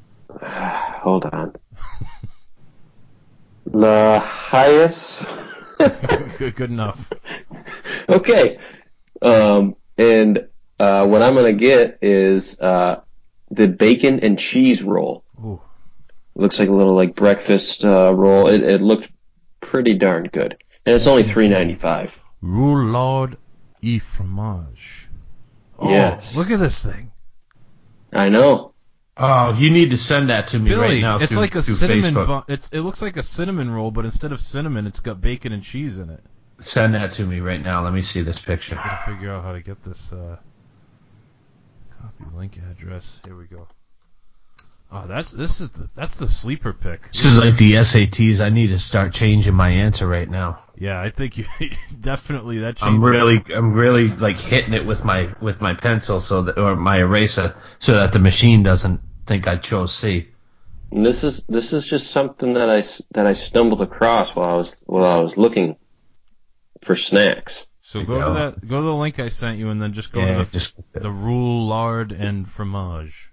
Speaker 5: Hold on. La Hayes.
Speaker 2: good, good enough.
Speaker 5: Okay. Um, and uh, what I'm going to get is uh, the bacon and cheese roll.
Speaker 2: Ooh.
Speaker 5: Looks like a little like breakfast uh, roll. It, it looked pretty darn good. And it's only three ninety-five.
Speaker 2: Roulade et fromage. Oh,
Speaker 5: Yes.
Speaker 2: look at this thing.
Speaker 5: I know.
Speaker 4: Oh, you need to send that to me
Speaker 2: Billy,
Speaker 4: right now.
Speaker 2: it's
Speaker 4: through,
Speaker 2: like a
Speaker 4: through
Speaker 2: cinnamon
Speaker 4: Facebook.
Speaker 2: bu- it's it looks like a cinnamon roll, but instead of cinnamon, it's got bacon and cheese in it.
Speaker 4: Send that to me right now. Let me see this picture.
Speaker 2: I gotta figure out how to get this uh, copy link address. Here we go. Oh, that's this is the that's the sleeper pick.
Speaker 4: This is like the S A Ts. I need to start changing my answer right now.
Speaker 2: Yeah, I think you definitely that changes.
Speaker 4: I'm really, I'm really like hitting it with my with my pencil so that or my eraser so that the machine doesn't think I chose C.
Speaker 5: And this is this is just something that I s- that I stumbled across while I was while I was looking for snacks.
Speaker 2: So go
Speaker 4: Yeah.
Speaker 2: to that go to the link I sent you, and then just go
Speaker 4: Yeah,
Speaker 2: to the
Speaker 4: just
Speaker 2: the roulade and fromage.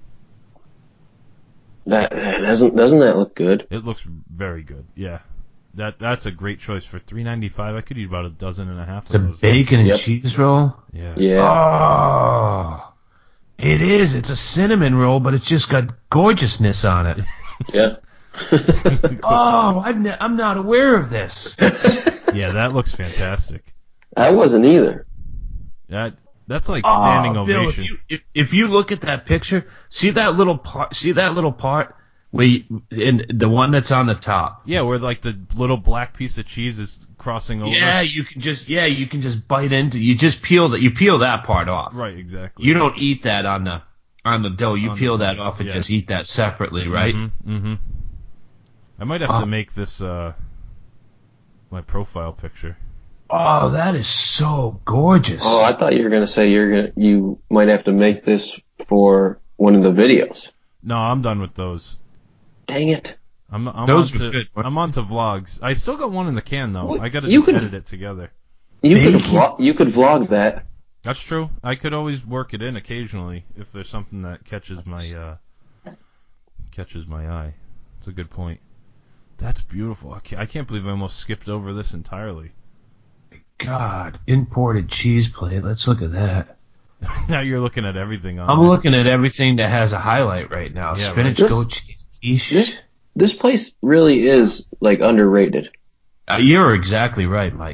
Speaker 5: That doesn't doesn't that look good?
Speaker 2: It looks very good. Yeah, that that's a great choice for three ninety five. I could eat about a dozen and a half
Speaker 4: it's
Speaker 2: of
Speaker 4: a
Speaker 2: those.
Speaker 4: bacon and
Speaker 5: Yep.
Speaker 4: cheese roll.
Speaker 2: Yeah.
Speaker 5: Yeah.
Speaker 4: Oh, it is. It's a cinnamon roll, but it's just got gorgeousness on it.
Speaker 5: Yeah.
Speaker 4: Oh, I'm ne- I'm not aware of this.
Speaker 2: Yeah, that looks fantastic.
Speaker 5: I wasn't either.
Speaker 2: That that's like standing
Speaker 4: oh, Bill,
Speaker 2: ovation.
Speaker 4: if you if, if you look at that picture, see that little part. See that little part where you, in the one that's on the top.
Speaker 2: Yeah, where like the little black piece of cheese is crossing over.
Speaker 4: Yeah, you can just yeah you can just bite into. You just peel that. You peel that part off.
Speaker 2: Right, exactly.
Speaker 4: You don't eat that on the on the dough. You
Speaker 2: On
Speaker 4: peel
Speaker 2: the-
Speaker 4: that off and
Speaker 2: yeah.
Speaker 4: just eat that separately, right?
Speaker 2: Mm-hmm. mm-hmm. I might have
Speaker 4: Oh.
Speaker 2: to make this uh my profile picture.
Speaker 4: Oh, that is so gorgeous.
Speaker 5: Oh, I thought you were gonna say you're gonna you might have to make this for one of the videos.
Speaker 2: No, I'm done with those.
Speaker 5: Dang it.
Speaker 2: I'm I'm
Speaker 4: Those
Speaker 2: on
Speaker 4: were
Speaker 2: to
Speaker 4: good.
Speaker 2: I'm on to vlogs. I still got one in the can though.
Speaker 5: Well,
Speaker 2: I got to
Speaker 5: you
Speaker 2: just
Speaker 5: could-
Speaker 2: edit it together.
Speaker 5: You could
Speaker 4: Thank you.
Speaker 5: vlog, you could vlog that.
Speaker 2: That's true. I could always work it in occasionally if there's something that catches my uh, catches my eye. That's a good point. That's beautiful. I can't, I can't believe I almost skipped over this entirely.
Speaker 4: God, imported cheese plate. Let's look at that.
Speaker 2: Now you're looking at everything on
Speaker 4: I'm
Speaker 2: there.
Speaker 4: looking at everything that has a highlight right now.
Speaker 2: Yeah,
Speaker 4: Spinach
Speaker 5: right.
Speaker 4: goat cheese quiche.
Speaker 5: This this place really is like underrated.
Speaker 4: Uh, you're exactly right, Mike.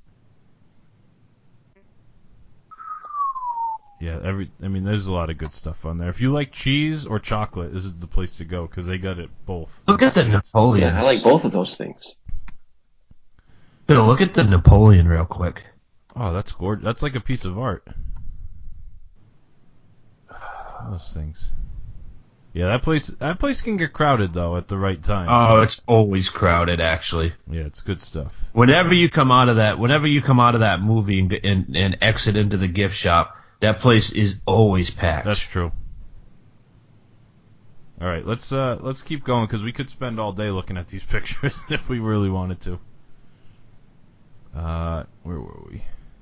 Speaker 2: Yeah, every. I mean, there's a lot of good stuff on there. If you like cheese or chocolate, this is the place to go because they got it both.
Speaker 4: Look at the Napoleon.
Speaker 5: Yeah, I like both of those things.
Speaker 4: Bill, look at the Napoleon real quick.
Speaker 2: Oh, that's gorgeous. That's like a piece of art. Those things. Yeah, that place. That place can get crowded though at the right time.
Speaker 4: Oh, it's always crowded, actually.
Speaker 2: Yeah, it's good stuff.
Speaker 4: Whenever you come out of that, whenever you come out of that movie and, and, and exit into the gift shop, that place is always packed.
Speaker 2: That's true. All right, let's uh, let's keep going because we could spend all day looking at these pictures if we really wanted to. Uh, where were we?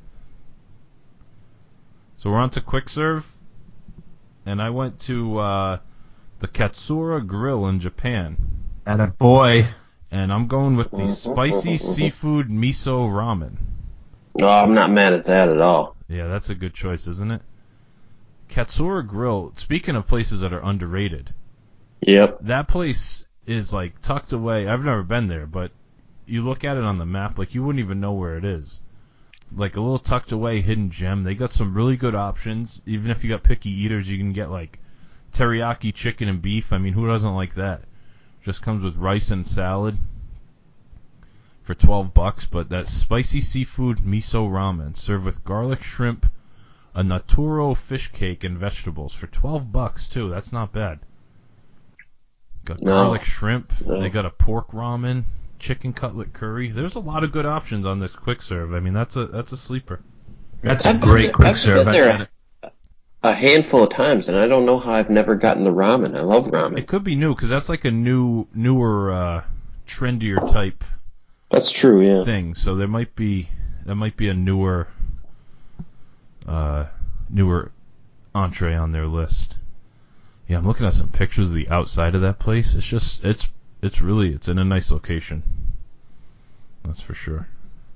Speaker 2: So we're on to quick serve, and I went to uh, the Katsura Grill in Japan,
Speaker 4: And a boy.
Speaker 2: and I'm going with the spicy seafood miso ramen.
Speaker 5: No, I'm not mad at that at all.
Speaker 2: Yeah, that's a good choice, isn't it? Katsura Grill, speaking of places that are underrated,
Speaker 5: Yep.
Speaker 2: that place is like tucked away. I've never been there, but you look at it on the map, like you wouldn't even know where it is. Like a little tucked away hidden gem. They got some really good options. Even if you got picky eaters, you can get like teriyaki chicken and beef. I mean, who doesn't like that? Just comes with rice and salad for twelve bucks, but that spicy seafood miso ramen served with garlic shrimp, a naturo fish cake, and vegetables for twelve bucks too. That's not bad. Got
Speaker 5: No.
Speaker 2: garlic shrimp.
Speaker 5: No.
Speaker 2: They got a pork ramen, chicken cutlet curry. There's a lot of good options on this quick serve. I mean, that's a that's a sleeper.
Speaker 4: That's a
Speaker 5: I've been
Speaker 4: great
Speaker 5: there-
Speaker 4: quick
Speaker 5: I've
Speaker 4: serve.
Speaker 5: been there
Speaker 4: I've had it.
Speaker 5: a handful of times, and I don't know how I've never gotten the ramen. I love
Speaker 2: It
Speaker 5: ramen.
Speaker 2: could be new because that's like a new, newer, uh, trendier type
Speaker 5: That's true, yeah.
Speaker 2: thing. So there might be that might be a newer, uh, newer entree on their list. Yeah, I'm looking at some pictures of the outside of that place. It's just it's it's really it's in a nice location. That's for sure.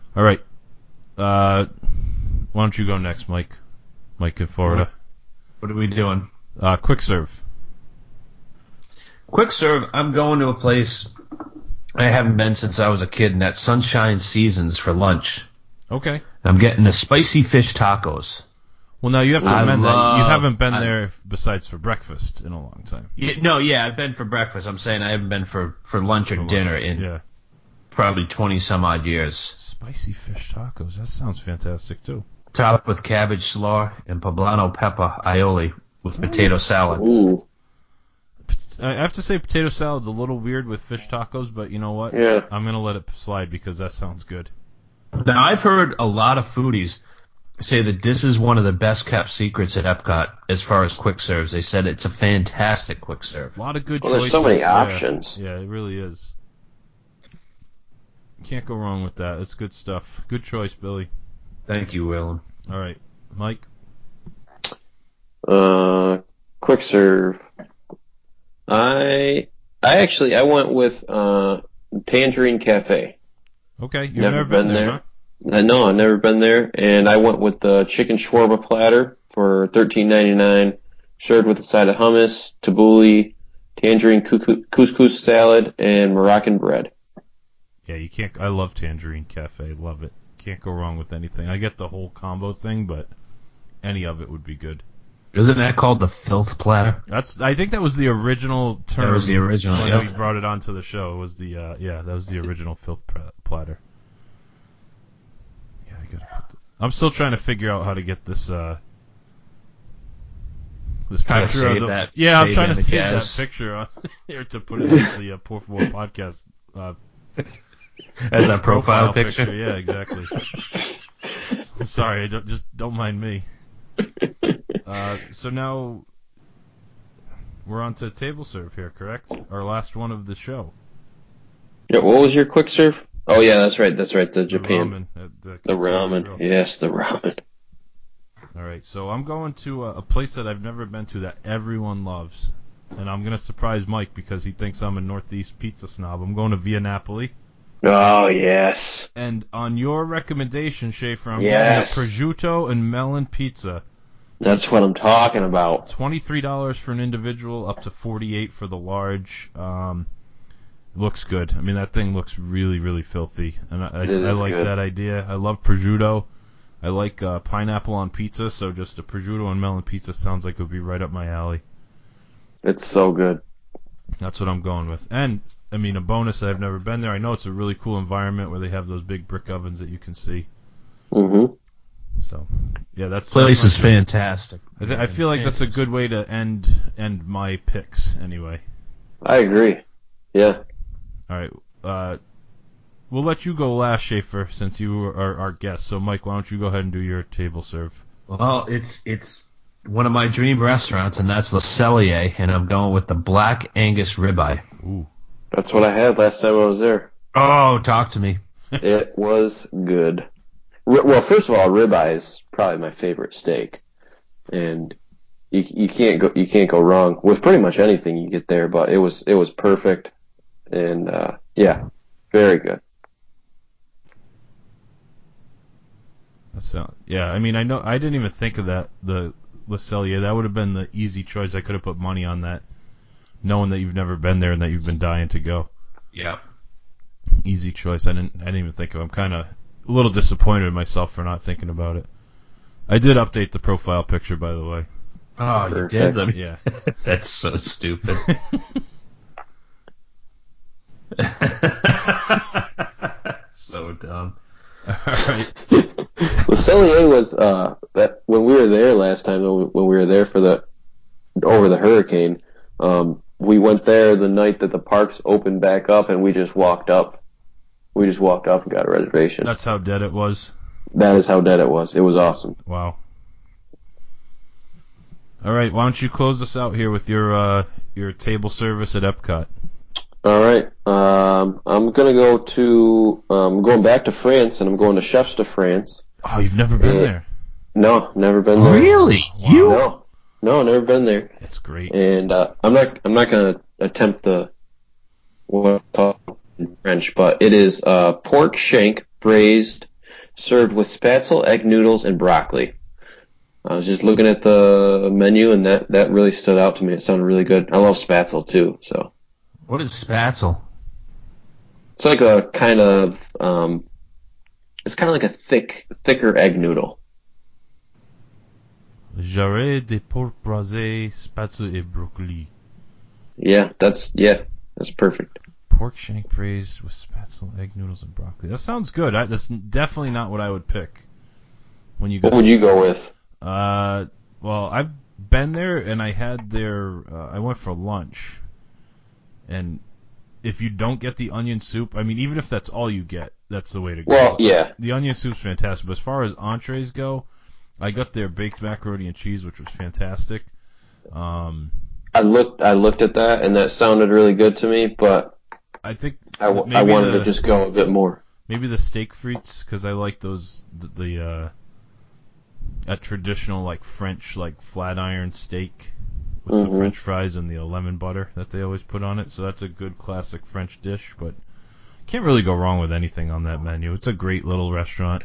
Speaker 2: All right. Uh, why don't you go next, Mike? Mike in Florida.
Speaker 4: What are we doing?
Speaker 2: Uh, quick serve.
Speaker 4: Quick serve, I'm going to a place I haven't been since I was a kid, and that's Sunshine Seasons for lunch.
Speaker 2: Okay.
Speaker 4: I'm getting the spicy fish tacos.
Speaker 2: Well, now you have to
Speaker 4: I
Speaker 2: amend that. You
Speaker 4: love-
Speaker 2: haven't been
Speaker 4: I-
Speaker 2: there besides for breakfast in a long time.
Speaker 4: Yeah, no, yeah, I've been for breakfast. I'm saying I haven't been for, for lunch or
Speaker 2: For
Speaker 4: dinner
Speaker 2: lunch,
Speaker 4: in
Speaker 2: yeah.
Speaker 4: probably twenty some odd years.
Speaker 2: Spicy fish tacos. That sounds fantastic too.
Speaker 4: Topped with cabbage slaw and poblano pepper aioli with potato salad.
Speaker 5: Ooh.
Speaker 2: I have to say potato salad's a little weird with fish tacos, but you know what?
Speaker 5: Yeah.
Speaker 2: I'm going to let it slide because that sounds good.
Speaker 4: Now, I've heard a lot of foodies say that this is one of the best kept secrets at Epcot as far as quick serves. They said it's a fantastic quick serve.
Speaker 2: A lot of good
Speaker 5: Well,
Speaker 2: choices.
Speaker 5: there's so many
Speaker 2: Yeah.
Speaker 5: options.
Speaker 2: Yeah, it really is. Can't go wrong with that. It's good stuff. Good choice, Billy.
Speaker 4: Thank you, Willem.
Speaker 2: All right. Mike?
Speaker 5: Uh, quick serve. I I actually I went with uh, Tangerine Cafe.
Speaker 2: Okay. You've
Speaker 5: Never
Speaker 2: never, been,
Speaker 5: been
Speaker 2: there,
Speaker 5: there.
Speaker 2: huh?
Speaker 5: Uh, no, I've never been there, and I went with the chicken shawarma platter for thirteen ninety-nine, served with a side of hummus, tabbouleh, tangerine cou- couscous salad, and Moroccan bread.
Speaker 2: Yeah, you can't. I love Tangerine Cafe. Love it. Can't go wrong with anything. I get the whole combo thing, but any of it would be good.
Speaker 4: Isn't that called the filth platter?
Speaker 2: That's. I think that was the original term.
Speaker 4: That was the original,
Speaker 2: when
Speaker 4: yeah.
Speaker 2: we brought it onto the show. It was the uh, yeah, that was the original filth pr- platter. Yeah, I gotta put. The, I'm still trying to figure out how to get this. Uh, this
Speaker 4: How to
Speaker 2: picture
Speaker 4: save
Speaker 2: of the,
Speaker 4: that-
Speaker 2: Yeah, I'm
Speaker 4: save
Speaker 2: trying to save
Speaker 4: images.
Speaker 2: that picture on here to put it in the uh, Por Favor podcast. Uh,
Speaker 4: As a profile, picture?
Speaker 2: Yeah, exactly. Sorry, I don't, just don't mind me. Uh, so now we're on to table serve here, correct? Our last one of the show.
Speaker 5: Yeah, what was your quick serve? Oh yeah, that's right, that's right, the
Speaker 2: The
Speaker 5: Japan.
Speaker 2: ramen. at the
Speaker 5: The
Speaker 2: Katsura
Speaker 5: ramen.
Speaker 2: Grill.
Speaker 5: Yes, the ramen.
Speaker 2: All right, so I'm going to a, a place that I've never been to that everyone loves, and I'm going to surprise Mike because he thinks I'm a Northeast pizza snob. I'm going to Via Napoli,
Speaker 5: Oh yes.
Speaker 2: and on your recommendation, Schaefer, I'm
Speaker 5: Yes.
Speaker 2: getting a prosciutto and melon pizza.
Speaker 5: That's what I'm talking about.
Speaker 2: twenty-three dollars for an individual, up to forty-eight dollars for the large. Um, looks good. I mean, that thing looks really, really filthy, and I, I,
Speaker 5: It
Speaker 2: I
Speaker 5: is
Speaker 2: like
Speaker 5: good.
Speaker 2: that idea. I love prosciutto. I like uh, pineapple on pizza, so just a prosciutto and melon pizza sounds like it would be right up my alley.
Speaker 5: It's so good.
Speaker 2: That's what I'm going with. And, I mean, a bonus that I've never been there. I know it's a really cool environment where they have those big brick ovens that you can see.
Speaker 5: Mm-hmm.
Speaker 2: So, yeah, that's
Speaker 4: Place
Speaker 2: that's
Speaker 4: is
Speaker 2: my-
Speaker 4: fantastic.
Speaker 2: I, th- I feel like that's a good way to end end my picks, anyway.
Speaker 5: I agree. Yeah.
Speaker 2: All right. Uh, we'll let you go last, Schaefer, since you are our guest. So, Mike, why don't you go ahead and do your table serve?
Speaker 4: Well, it's it's one of my dream restaurants, and that's Le Cellier, and I'm going with the Black Angus ribeye.
Speaker 2: Ooh.
Speaker 5: That's what I had last time I was there.
Speaker 4: Oh, talk to me.
Speaker 5: It was good. R- well, first of all, ribeye is probably my favorite steak, and you you can't go you can't go wrong with pretty much anything you get there. But it was it was perfect, and uh, yeah, very good.
Speaker 2: That's uh, yeah. I mean, I know I didn't even think of that. The Le Cellier, that would have been the easy choice. I could have put money on that, knowing that you've never been there and that you've been dying to go.
Speaker 4: Yeah.
Speaker 2: Easy choice. I didn't. I didn't even think of it. I'm kind of a little disappointed in myself for not thinking about it. I did update the profile picture, by the way.
Speaker 4: Oh, you
Speaker 5: Perfect.
Speaker 4: did? Let me-
Speaker 2: Yeah.
Speaker 4: That's so stupid. So dumb.
Speaker 2: All right.
Speaker 5: Le Cellier was uh that when we were there last time when we were there for the over the hurricane. Um, we went there the night that the parks opened back up, and we just walked up. We just walked up and got a reservation.
Speaker 2: That's how dead it was.
Speaker 5: That is how dead it was. It was awesome.
Speaker 2: Wow. All right. Why don't you close us out here with your uh, your table service at Epcot?
Speaker 5: All right. Um, I'm gonna go to. Um, going back to France, and I'm going to Chefs de France.
Speaker 2: Oh, you've never been
Speaker 5: Yeah.
Speaker 2: there.
Speaker 5: No, never been there.
Speaker 4: Really?
Speaker 2: Wow.
Speaker 4: You?
Speaker 5: No, no, never been there.
Speaker 2: It's great.
Speaker 5: And uh, I'm not. I'm not gonna attempt the what it's called in French, but it is uh, pork shank braised served with spatzel, egg noodles, and broccoli. I was just looking at the menu, and that, that really stood out to me. It sounded really good. I love spatzel, too. So
Speaker 4: What is spatzel?
Speaker 5: it's like a kind of, um, it's kind of like a thick, thicker egg noodle.
Speaker 2: Jarret de porc braisé, spatzel et brocoli.
Speaker 5: Yeah, that's, yeah, that's perfect.
Speaker 2: Pork shank braised with spatzel, egg noodles, and broccoli. That sounds good. I, that's definitely not what I would pick. When you go
Speaker 5: What would you go with?
Speaker 2: Uh, well, I've been there, and I had their, uh, I went for lunch, and if you don't get the onion soup, I mean, even if that's all you get, that's the way to go.
Speaker 5: Well, yeah.
Speaker 2: The onion soup's fantastic, but as far as entrees go, I got their baked macaroni and cheese, which was fantastic. Um,
Speaker 5: I looked, I looked at that, and that sounded really good to me, but
Speaker 2: I think
Speaker 5: I, w-
Speaker 2: maybe
Speaker 5: I wanted
Speaker 2: the,
Speaker 5: to just go a bit more.
Speaker 2: Maybe the steak frites, because I like those, the, the uh, a traditional, like, French, like, flat iron steak with
Speaker 5: Mm-hmm.
Speaker 2: the French fries and the lemon butter that they always put on it. So that's a good classic French dish, but can't really go wrong with anything on that menu. It's a great little restaurant.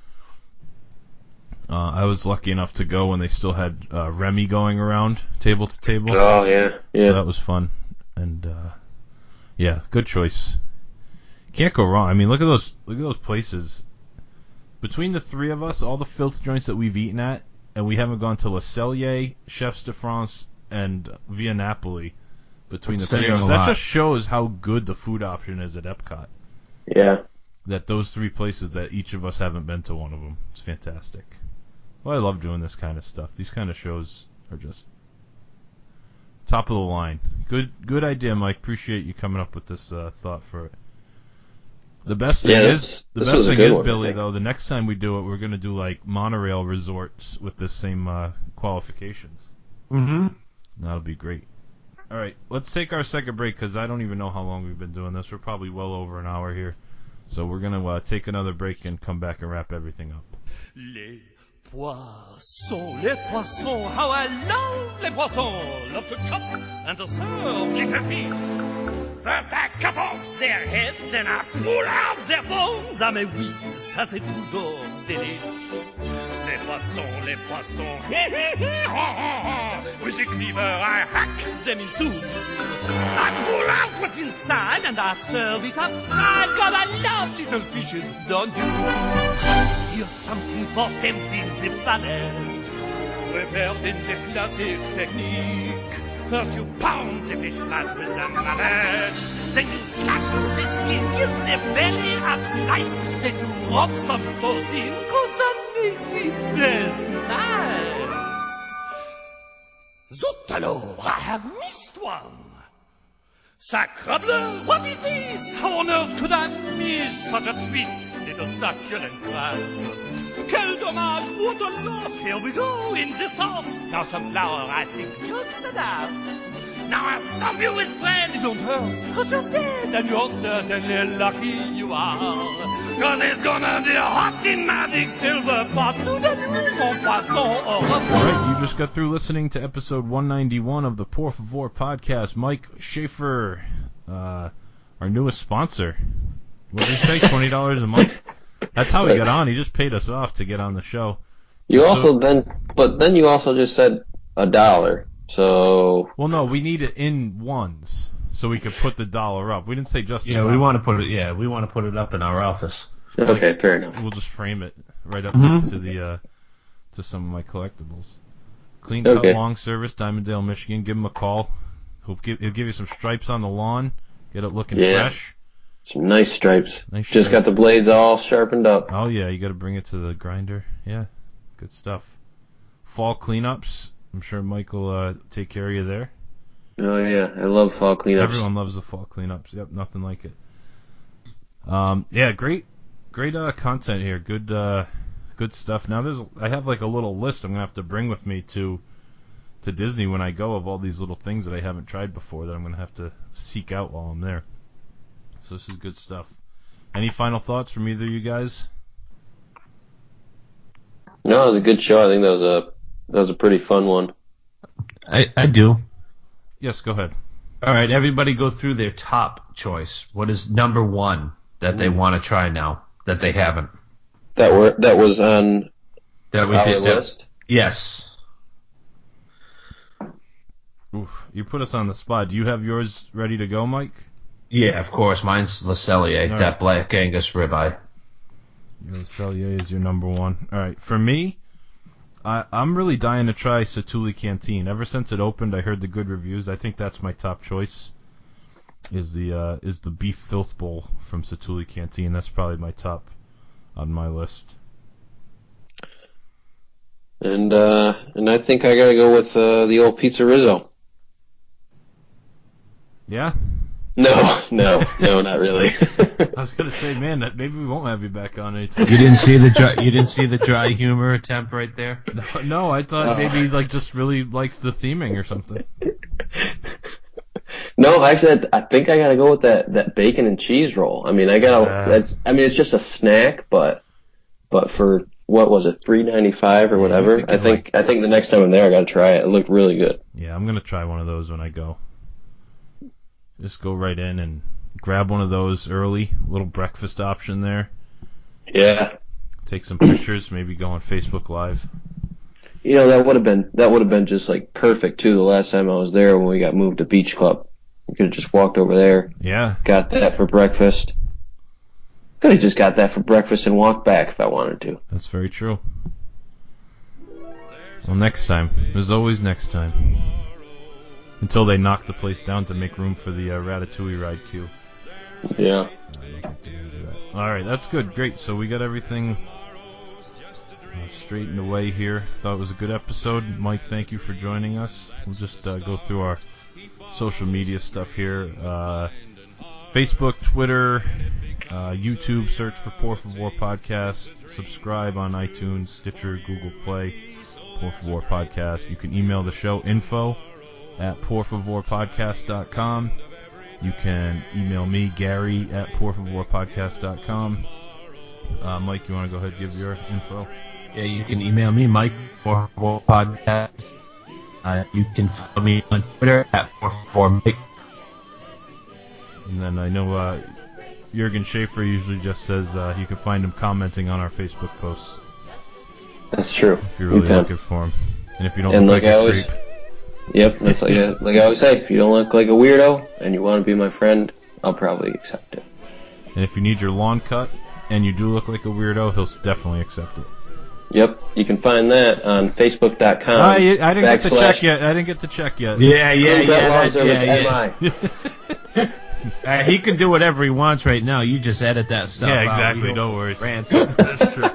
Speaker 2: Uh, I was lucky enough to go when they still had uh, Remy going around table to table.
Speaker 5: Oh, yeah, yeah.
Speaker 2: So that was fun. And, uh, yeah, good choice. Can't go wrong. I mean, look at those, look at those places. Between the three of us, all the filth joints that we've eaten at, and we haven't gone to Le Cellier, Chefs de France, and Via Napoli. Between
Speaker 4: That's
Speaker 2: the three
Speaker 4: saying
Speaker 2: of us,
Speaker 4: a
Speaker 2: that
Speaker 4: lot.
Speaker 2: just shows how good the food option is at Epcot.
Speaker 5: Yeah.
Speaker 2: That those three places that each of us haven't been to one of them. It's fantastic. Well, I love doing this kind of stuff. These kind of shows are just top of the line. Good, good idea, Mike. Appreciate you coming up with this uh, thought for it. The best thing
Speaker 5: Yeah,
Speaker 2: is,
Speaker 5: this-
Speaker 2: the
Speaker 5: this
Speaker 2: best
Speaker 5: was a
Speaker 2: thing
Speaker 5: good
Speaker 2: is,
Speaker 5: one, I
Speaker 2: Billy,
Speaker 5: think.
Speaker 2: though, the next time we do it, we're going to do, like, monorail resorts with the same uh, qualifications.
Speaker 4: Mm-hmm.
Speaker 2: That'll be great. All right, let's take our second break, because I don't even know how long we've been doing this. We're probably well over an hour here. So we're going to uh, take another break and come back and wrap everything up.
Speaker 8: Les poissons, les poissons, how I love les poissons. Love to chop and to serve little fish. First I cut off their heads and I pull out their bones. Ah mais oui, ça c'est toujours délice. Les poissons, les poissons, hi hi hi, ha ha ha. With a cleaver I hack them in two. I pull out what's inside and I serve it up fried. God, I love little fishes, don't you? Here's something for tempting the palate. Prepared in the classic technique. First you pound the fish flat with the mallet. Then you slash through the skin, give the belly a slice. Then you rub some salt in, cause that makes it taste nice. Zut alors, I have missed one. Sacre bleu, what is this? How on earth could I miss such a sweet little succulent crab? Quel dommage, what a loss! Here we go, in the sauce. Now some flour, I think, just enough. Now I'll stump you with bread, it don't hurt, cause you're dead. And you're certainly lucky you are. Cause it's gonna be a hot in magic silver pot. Tout de nuit, mon poisson, au revoir.
Speaker 2: All right, you just got through listening to episode one ninety-one of the Por Favor podcast. Mike Schaefer, uh, our newest sponsor. What did he say, twenty dollars a month? That's how he got on. He just paid us off to get on the show.
Speaker 5: You
Speaker 2: So-
Speaker 5: also then, but then you also just said a dollar. So
Speaker 2: Well, no, we need it in ones so we could put the dollar up. We didn't say just a
Speaker 4: Yeah, we
Speaker 2: dollar.
Speaker 4: want to put it. Yeah, we want to put it up in our office.
Speaker 5: okay, fair enough.
Speaker 2: We'll just frame it right up
Speaker 4: Mhm.
Speaker 2: next to the uh, to some of my collectibles. Clean Cut
Speaker 5: Okay.
Speaker 2: Long Service, Diamonddale, Michigan. Give him a call. He'll give, he'll give you some stripes on the lawn. Get it looking
Speaker 5: Yeah.
Speaker 2: fresh.
Speaker 5: Some nice stripes.
Speaker 2: Nice
Speaker 5: Just got
Speaker 2: stripes.
Speaker 5: the blades all sharpened up.
Speaker 2: Oh yeah, you got to bring it to the grinder. Yeah, good stuff. Fall cleanups. I'm sure Mike will uh, take care of you there.
Speaker 5: Oh yeah, I love fall cleanups.
Speaker 2: Everyone loves the fall cleanups. Yep, nothing like it. Um, yeah, great, great uh, content here. Good, uh, good stuff. Now there's, I have like a little list I'm gonna have to bring with me to, to Disney when I go of all these little things that I haven't tried before that I'm gonna have to seek out while I'm there. So this is good stuff. Any final thoughts from either of you guys?
Speaker 5: No, it was a good show. I think that was a that was a pretty fun one.
Speaker 4: I, I do.
Speaker 2: Yes, go ahead.
Speaker 4: All right, everybody go through their top choice. What is number one that they want to try now that they haven't?
Speaker 5: that were that was on
Speaker 4: That we
Speaker 5: our
Speaker 4: did. that-
Speaker 5: list.
Speaker 4: Yes.
Speaker 2: Oof, you put us on the spot. Do you have yours ready to go, Mike?
Speaker 4: Yeah, of course. Mine's Le Cellier,
Speaker 2: All
Speaker 4: that
Speaker 2: right.
Speaker 4: Black Angus ribeye.
Speaker 2: Your Cellier is your number one. All right, for me, I, I'm really dying to try Satuli Canteen. Ever since it opened, I heard the good reviews. I think that's my top choice. Is the uh, is the beef filth bowl from Satuli Canteen? That's probably my top on my list.
Speaker 5: And uh, and I think I gotta go with uh, the old Pizza Rizzo.
Speaker 2: Yeah,
Speaker 5: No, no, no, not really.
Speaker 2: I was gonna say, man, that maybe we won't have you back on anytime.
Speaker 4: You didn't see the dry, you didn't see the dry humor attempt right there.
Speaker 2: No, no, I thought maybe he like just really likes the theming or something.
Speaker 5: No, actually, I think I gotta go with that, that bacon and cheese roll. I mean, I gotta.
Speaker 4: Uh.
Speaker 5: That's. I mean, it's just a snack, but but for what was it, three ninety five or whatever?
Speaker 2: think
Speaker 5: I
Speaker 2: it,
Speaker 5: think I think the next time I'm there, I gotta try it. It looked really good.
Speaker 2: Yeah, I'm gonna try one of those when I go. Just go right in and grab one of those early, little breakfast option there.
Speaker 5: Yeah.
Speaker 2: Take some pictures, maybe go on Facebook Live.
Speaker 5: You know, that would have been that would have been just like perfect too. The last time I was there when we got moved to Beach Club, we could have just walked over there,
Speaker 2: Yeah,
Speaker 5: got that for breakfast. Could have just got that for breakfast and walked back if I wanted to.
Speaker 2: that's very true. Well, next time. There's always next time. Until they knock the place down to make room for the uh, Ratatouille ride queue.
Speaker 5: Yeah.
Speaker 2: I don't think they're gonna do that. All right, that's good. Great. So we got everything uh, straightened away here. Thought it was a good episode. Mike, thank you for joining us. We'll just uh, go through our social media stuff here. Uh, Facebook, Twitter, uh, YouTube. Search for Por Favor Podcast. Subscribe on iTunes, Stitcher, Google Play. Por Favor Podcast. You can email the show info at por favor podcast dot com. You can email me, Gary, at por favor podcast dot com. Uh, Mike, you want to go ahead and give your info?
Speaker 4: Yeah, you can email me, Mike, for podcast. Uh, you can follow me on Twitter at four four Mike.
Speaker 2: And then I know uh, Jurgen Schaefer usually just says uh, you can find him commenting on our Facebook posts
Speaker 5: That's true.
Speaker 2: if you're really
Speaker 5: You can.
Speaker 2: looking for him. And if you don't
Speaker 5: And
Speaker 2: look
Speaker 5: like
Speaker 2: like
Speaker 5: I
Speaker 2: a
Speaker 5: always-
Speaker 2: creep.
Speaker 5: Yep, that's like a, like I always say. If you don't look like a weirdo and you want to be my friend, I'll probably accept it.
Speaker 2: And if you need your lawn cut and you do look like a weirdo, he'll definitely accept it.
Speaker 5: Yep, you can find that on Facebook dot com.
Speaker 2: I, I didn't get the
Speaker 5: backslash
Speaker 2: check yet. I didn't get the check yet.
Speaker 4: Yeah, yeah,
Speaker 5: Clean Cut
Speaker 4: yeah.
Speaker 5: Lawn
Speaker 4: that-
Speaker 5: Service
Speaker 4: yeah, yeah.
Speaker 5: M I.
Speaker 4: Uh, he can do whatever he wants right now. You just edit that stuff
Speaker 2: Yeah,
Speaker 4: out.
Speaker 2: exactly.
Speaker 4: We
Speaker 2: No
Speaker 4: don't
Speaker 2: worries.
Speaker 4: ransom.
Speaker 2: That's true.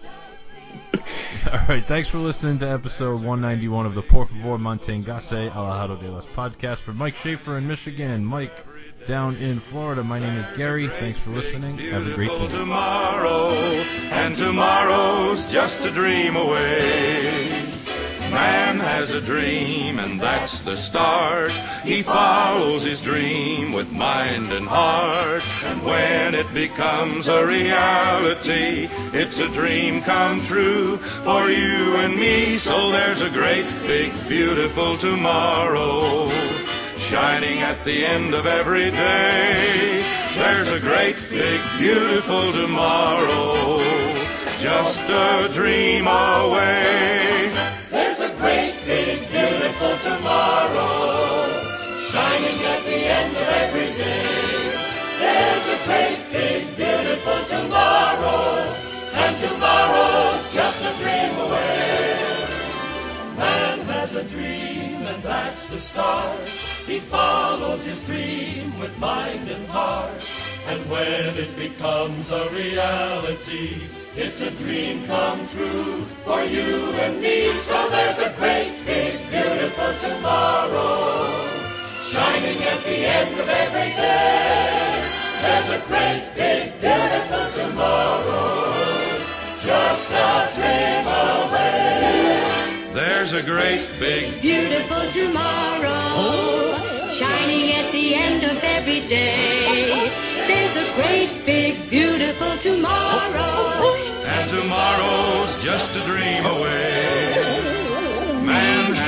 Speaker 2: All right, thanks for listening to episode one ninety-one of the Por Favor Mantengase Alejado de las podcast. For Mike Schaefer in Michigan, Mike down in Florida, my name is Gary. Thanks for listening. Have a great day.
Speaker 3: Tomorrow, and tomorrow's just a dream away. Man has a dream, and that's the start. He follows his dream with mind and heart. And when it becomes a reality, it's a dream come true for you and me. So there's a great, big, beautiful tomorrow shining at the end of every day. There's a great, big, beautiful tomorrow, just a dream away.
Speaker 9: There's a great, big, beautiful tomorrow, shining at the end of every day. There's a great, big, beautiful tomorrow, and tomorrow's just a dream away. Man has a dream, and that's the start. He follows his dream with mind and heart. And when it becomes a reality, it's a dream come true for you and me. So there's a great, big, beautiful tomorrow, shining at the end of every day. There's a great, big, beautiful tomorrow, just a dream away.
Speaker 3: There's a great, big,
Speaker 10: beautiful tomorrow, shining at the end of every day. There's a great, big, beautiful tomorrow,
Speaker 3: and tomorrow's just a dream away. Man has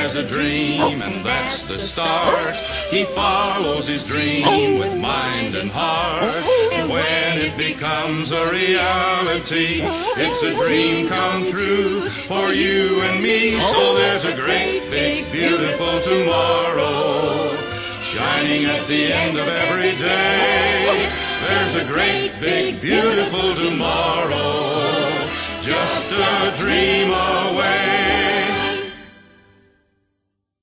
Speaker 3: has a dream, and that's the start. He follows his dream with mind and heart. When it becomes a reality, it's a dream come true for you and me. So there's a great, big, beautiful tomorrow shining at the end of every day. There's a great, big, beautiful tomorrow, just a dream.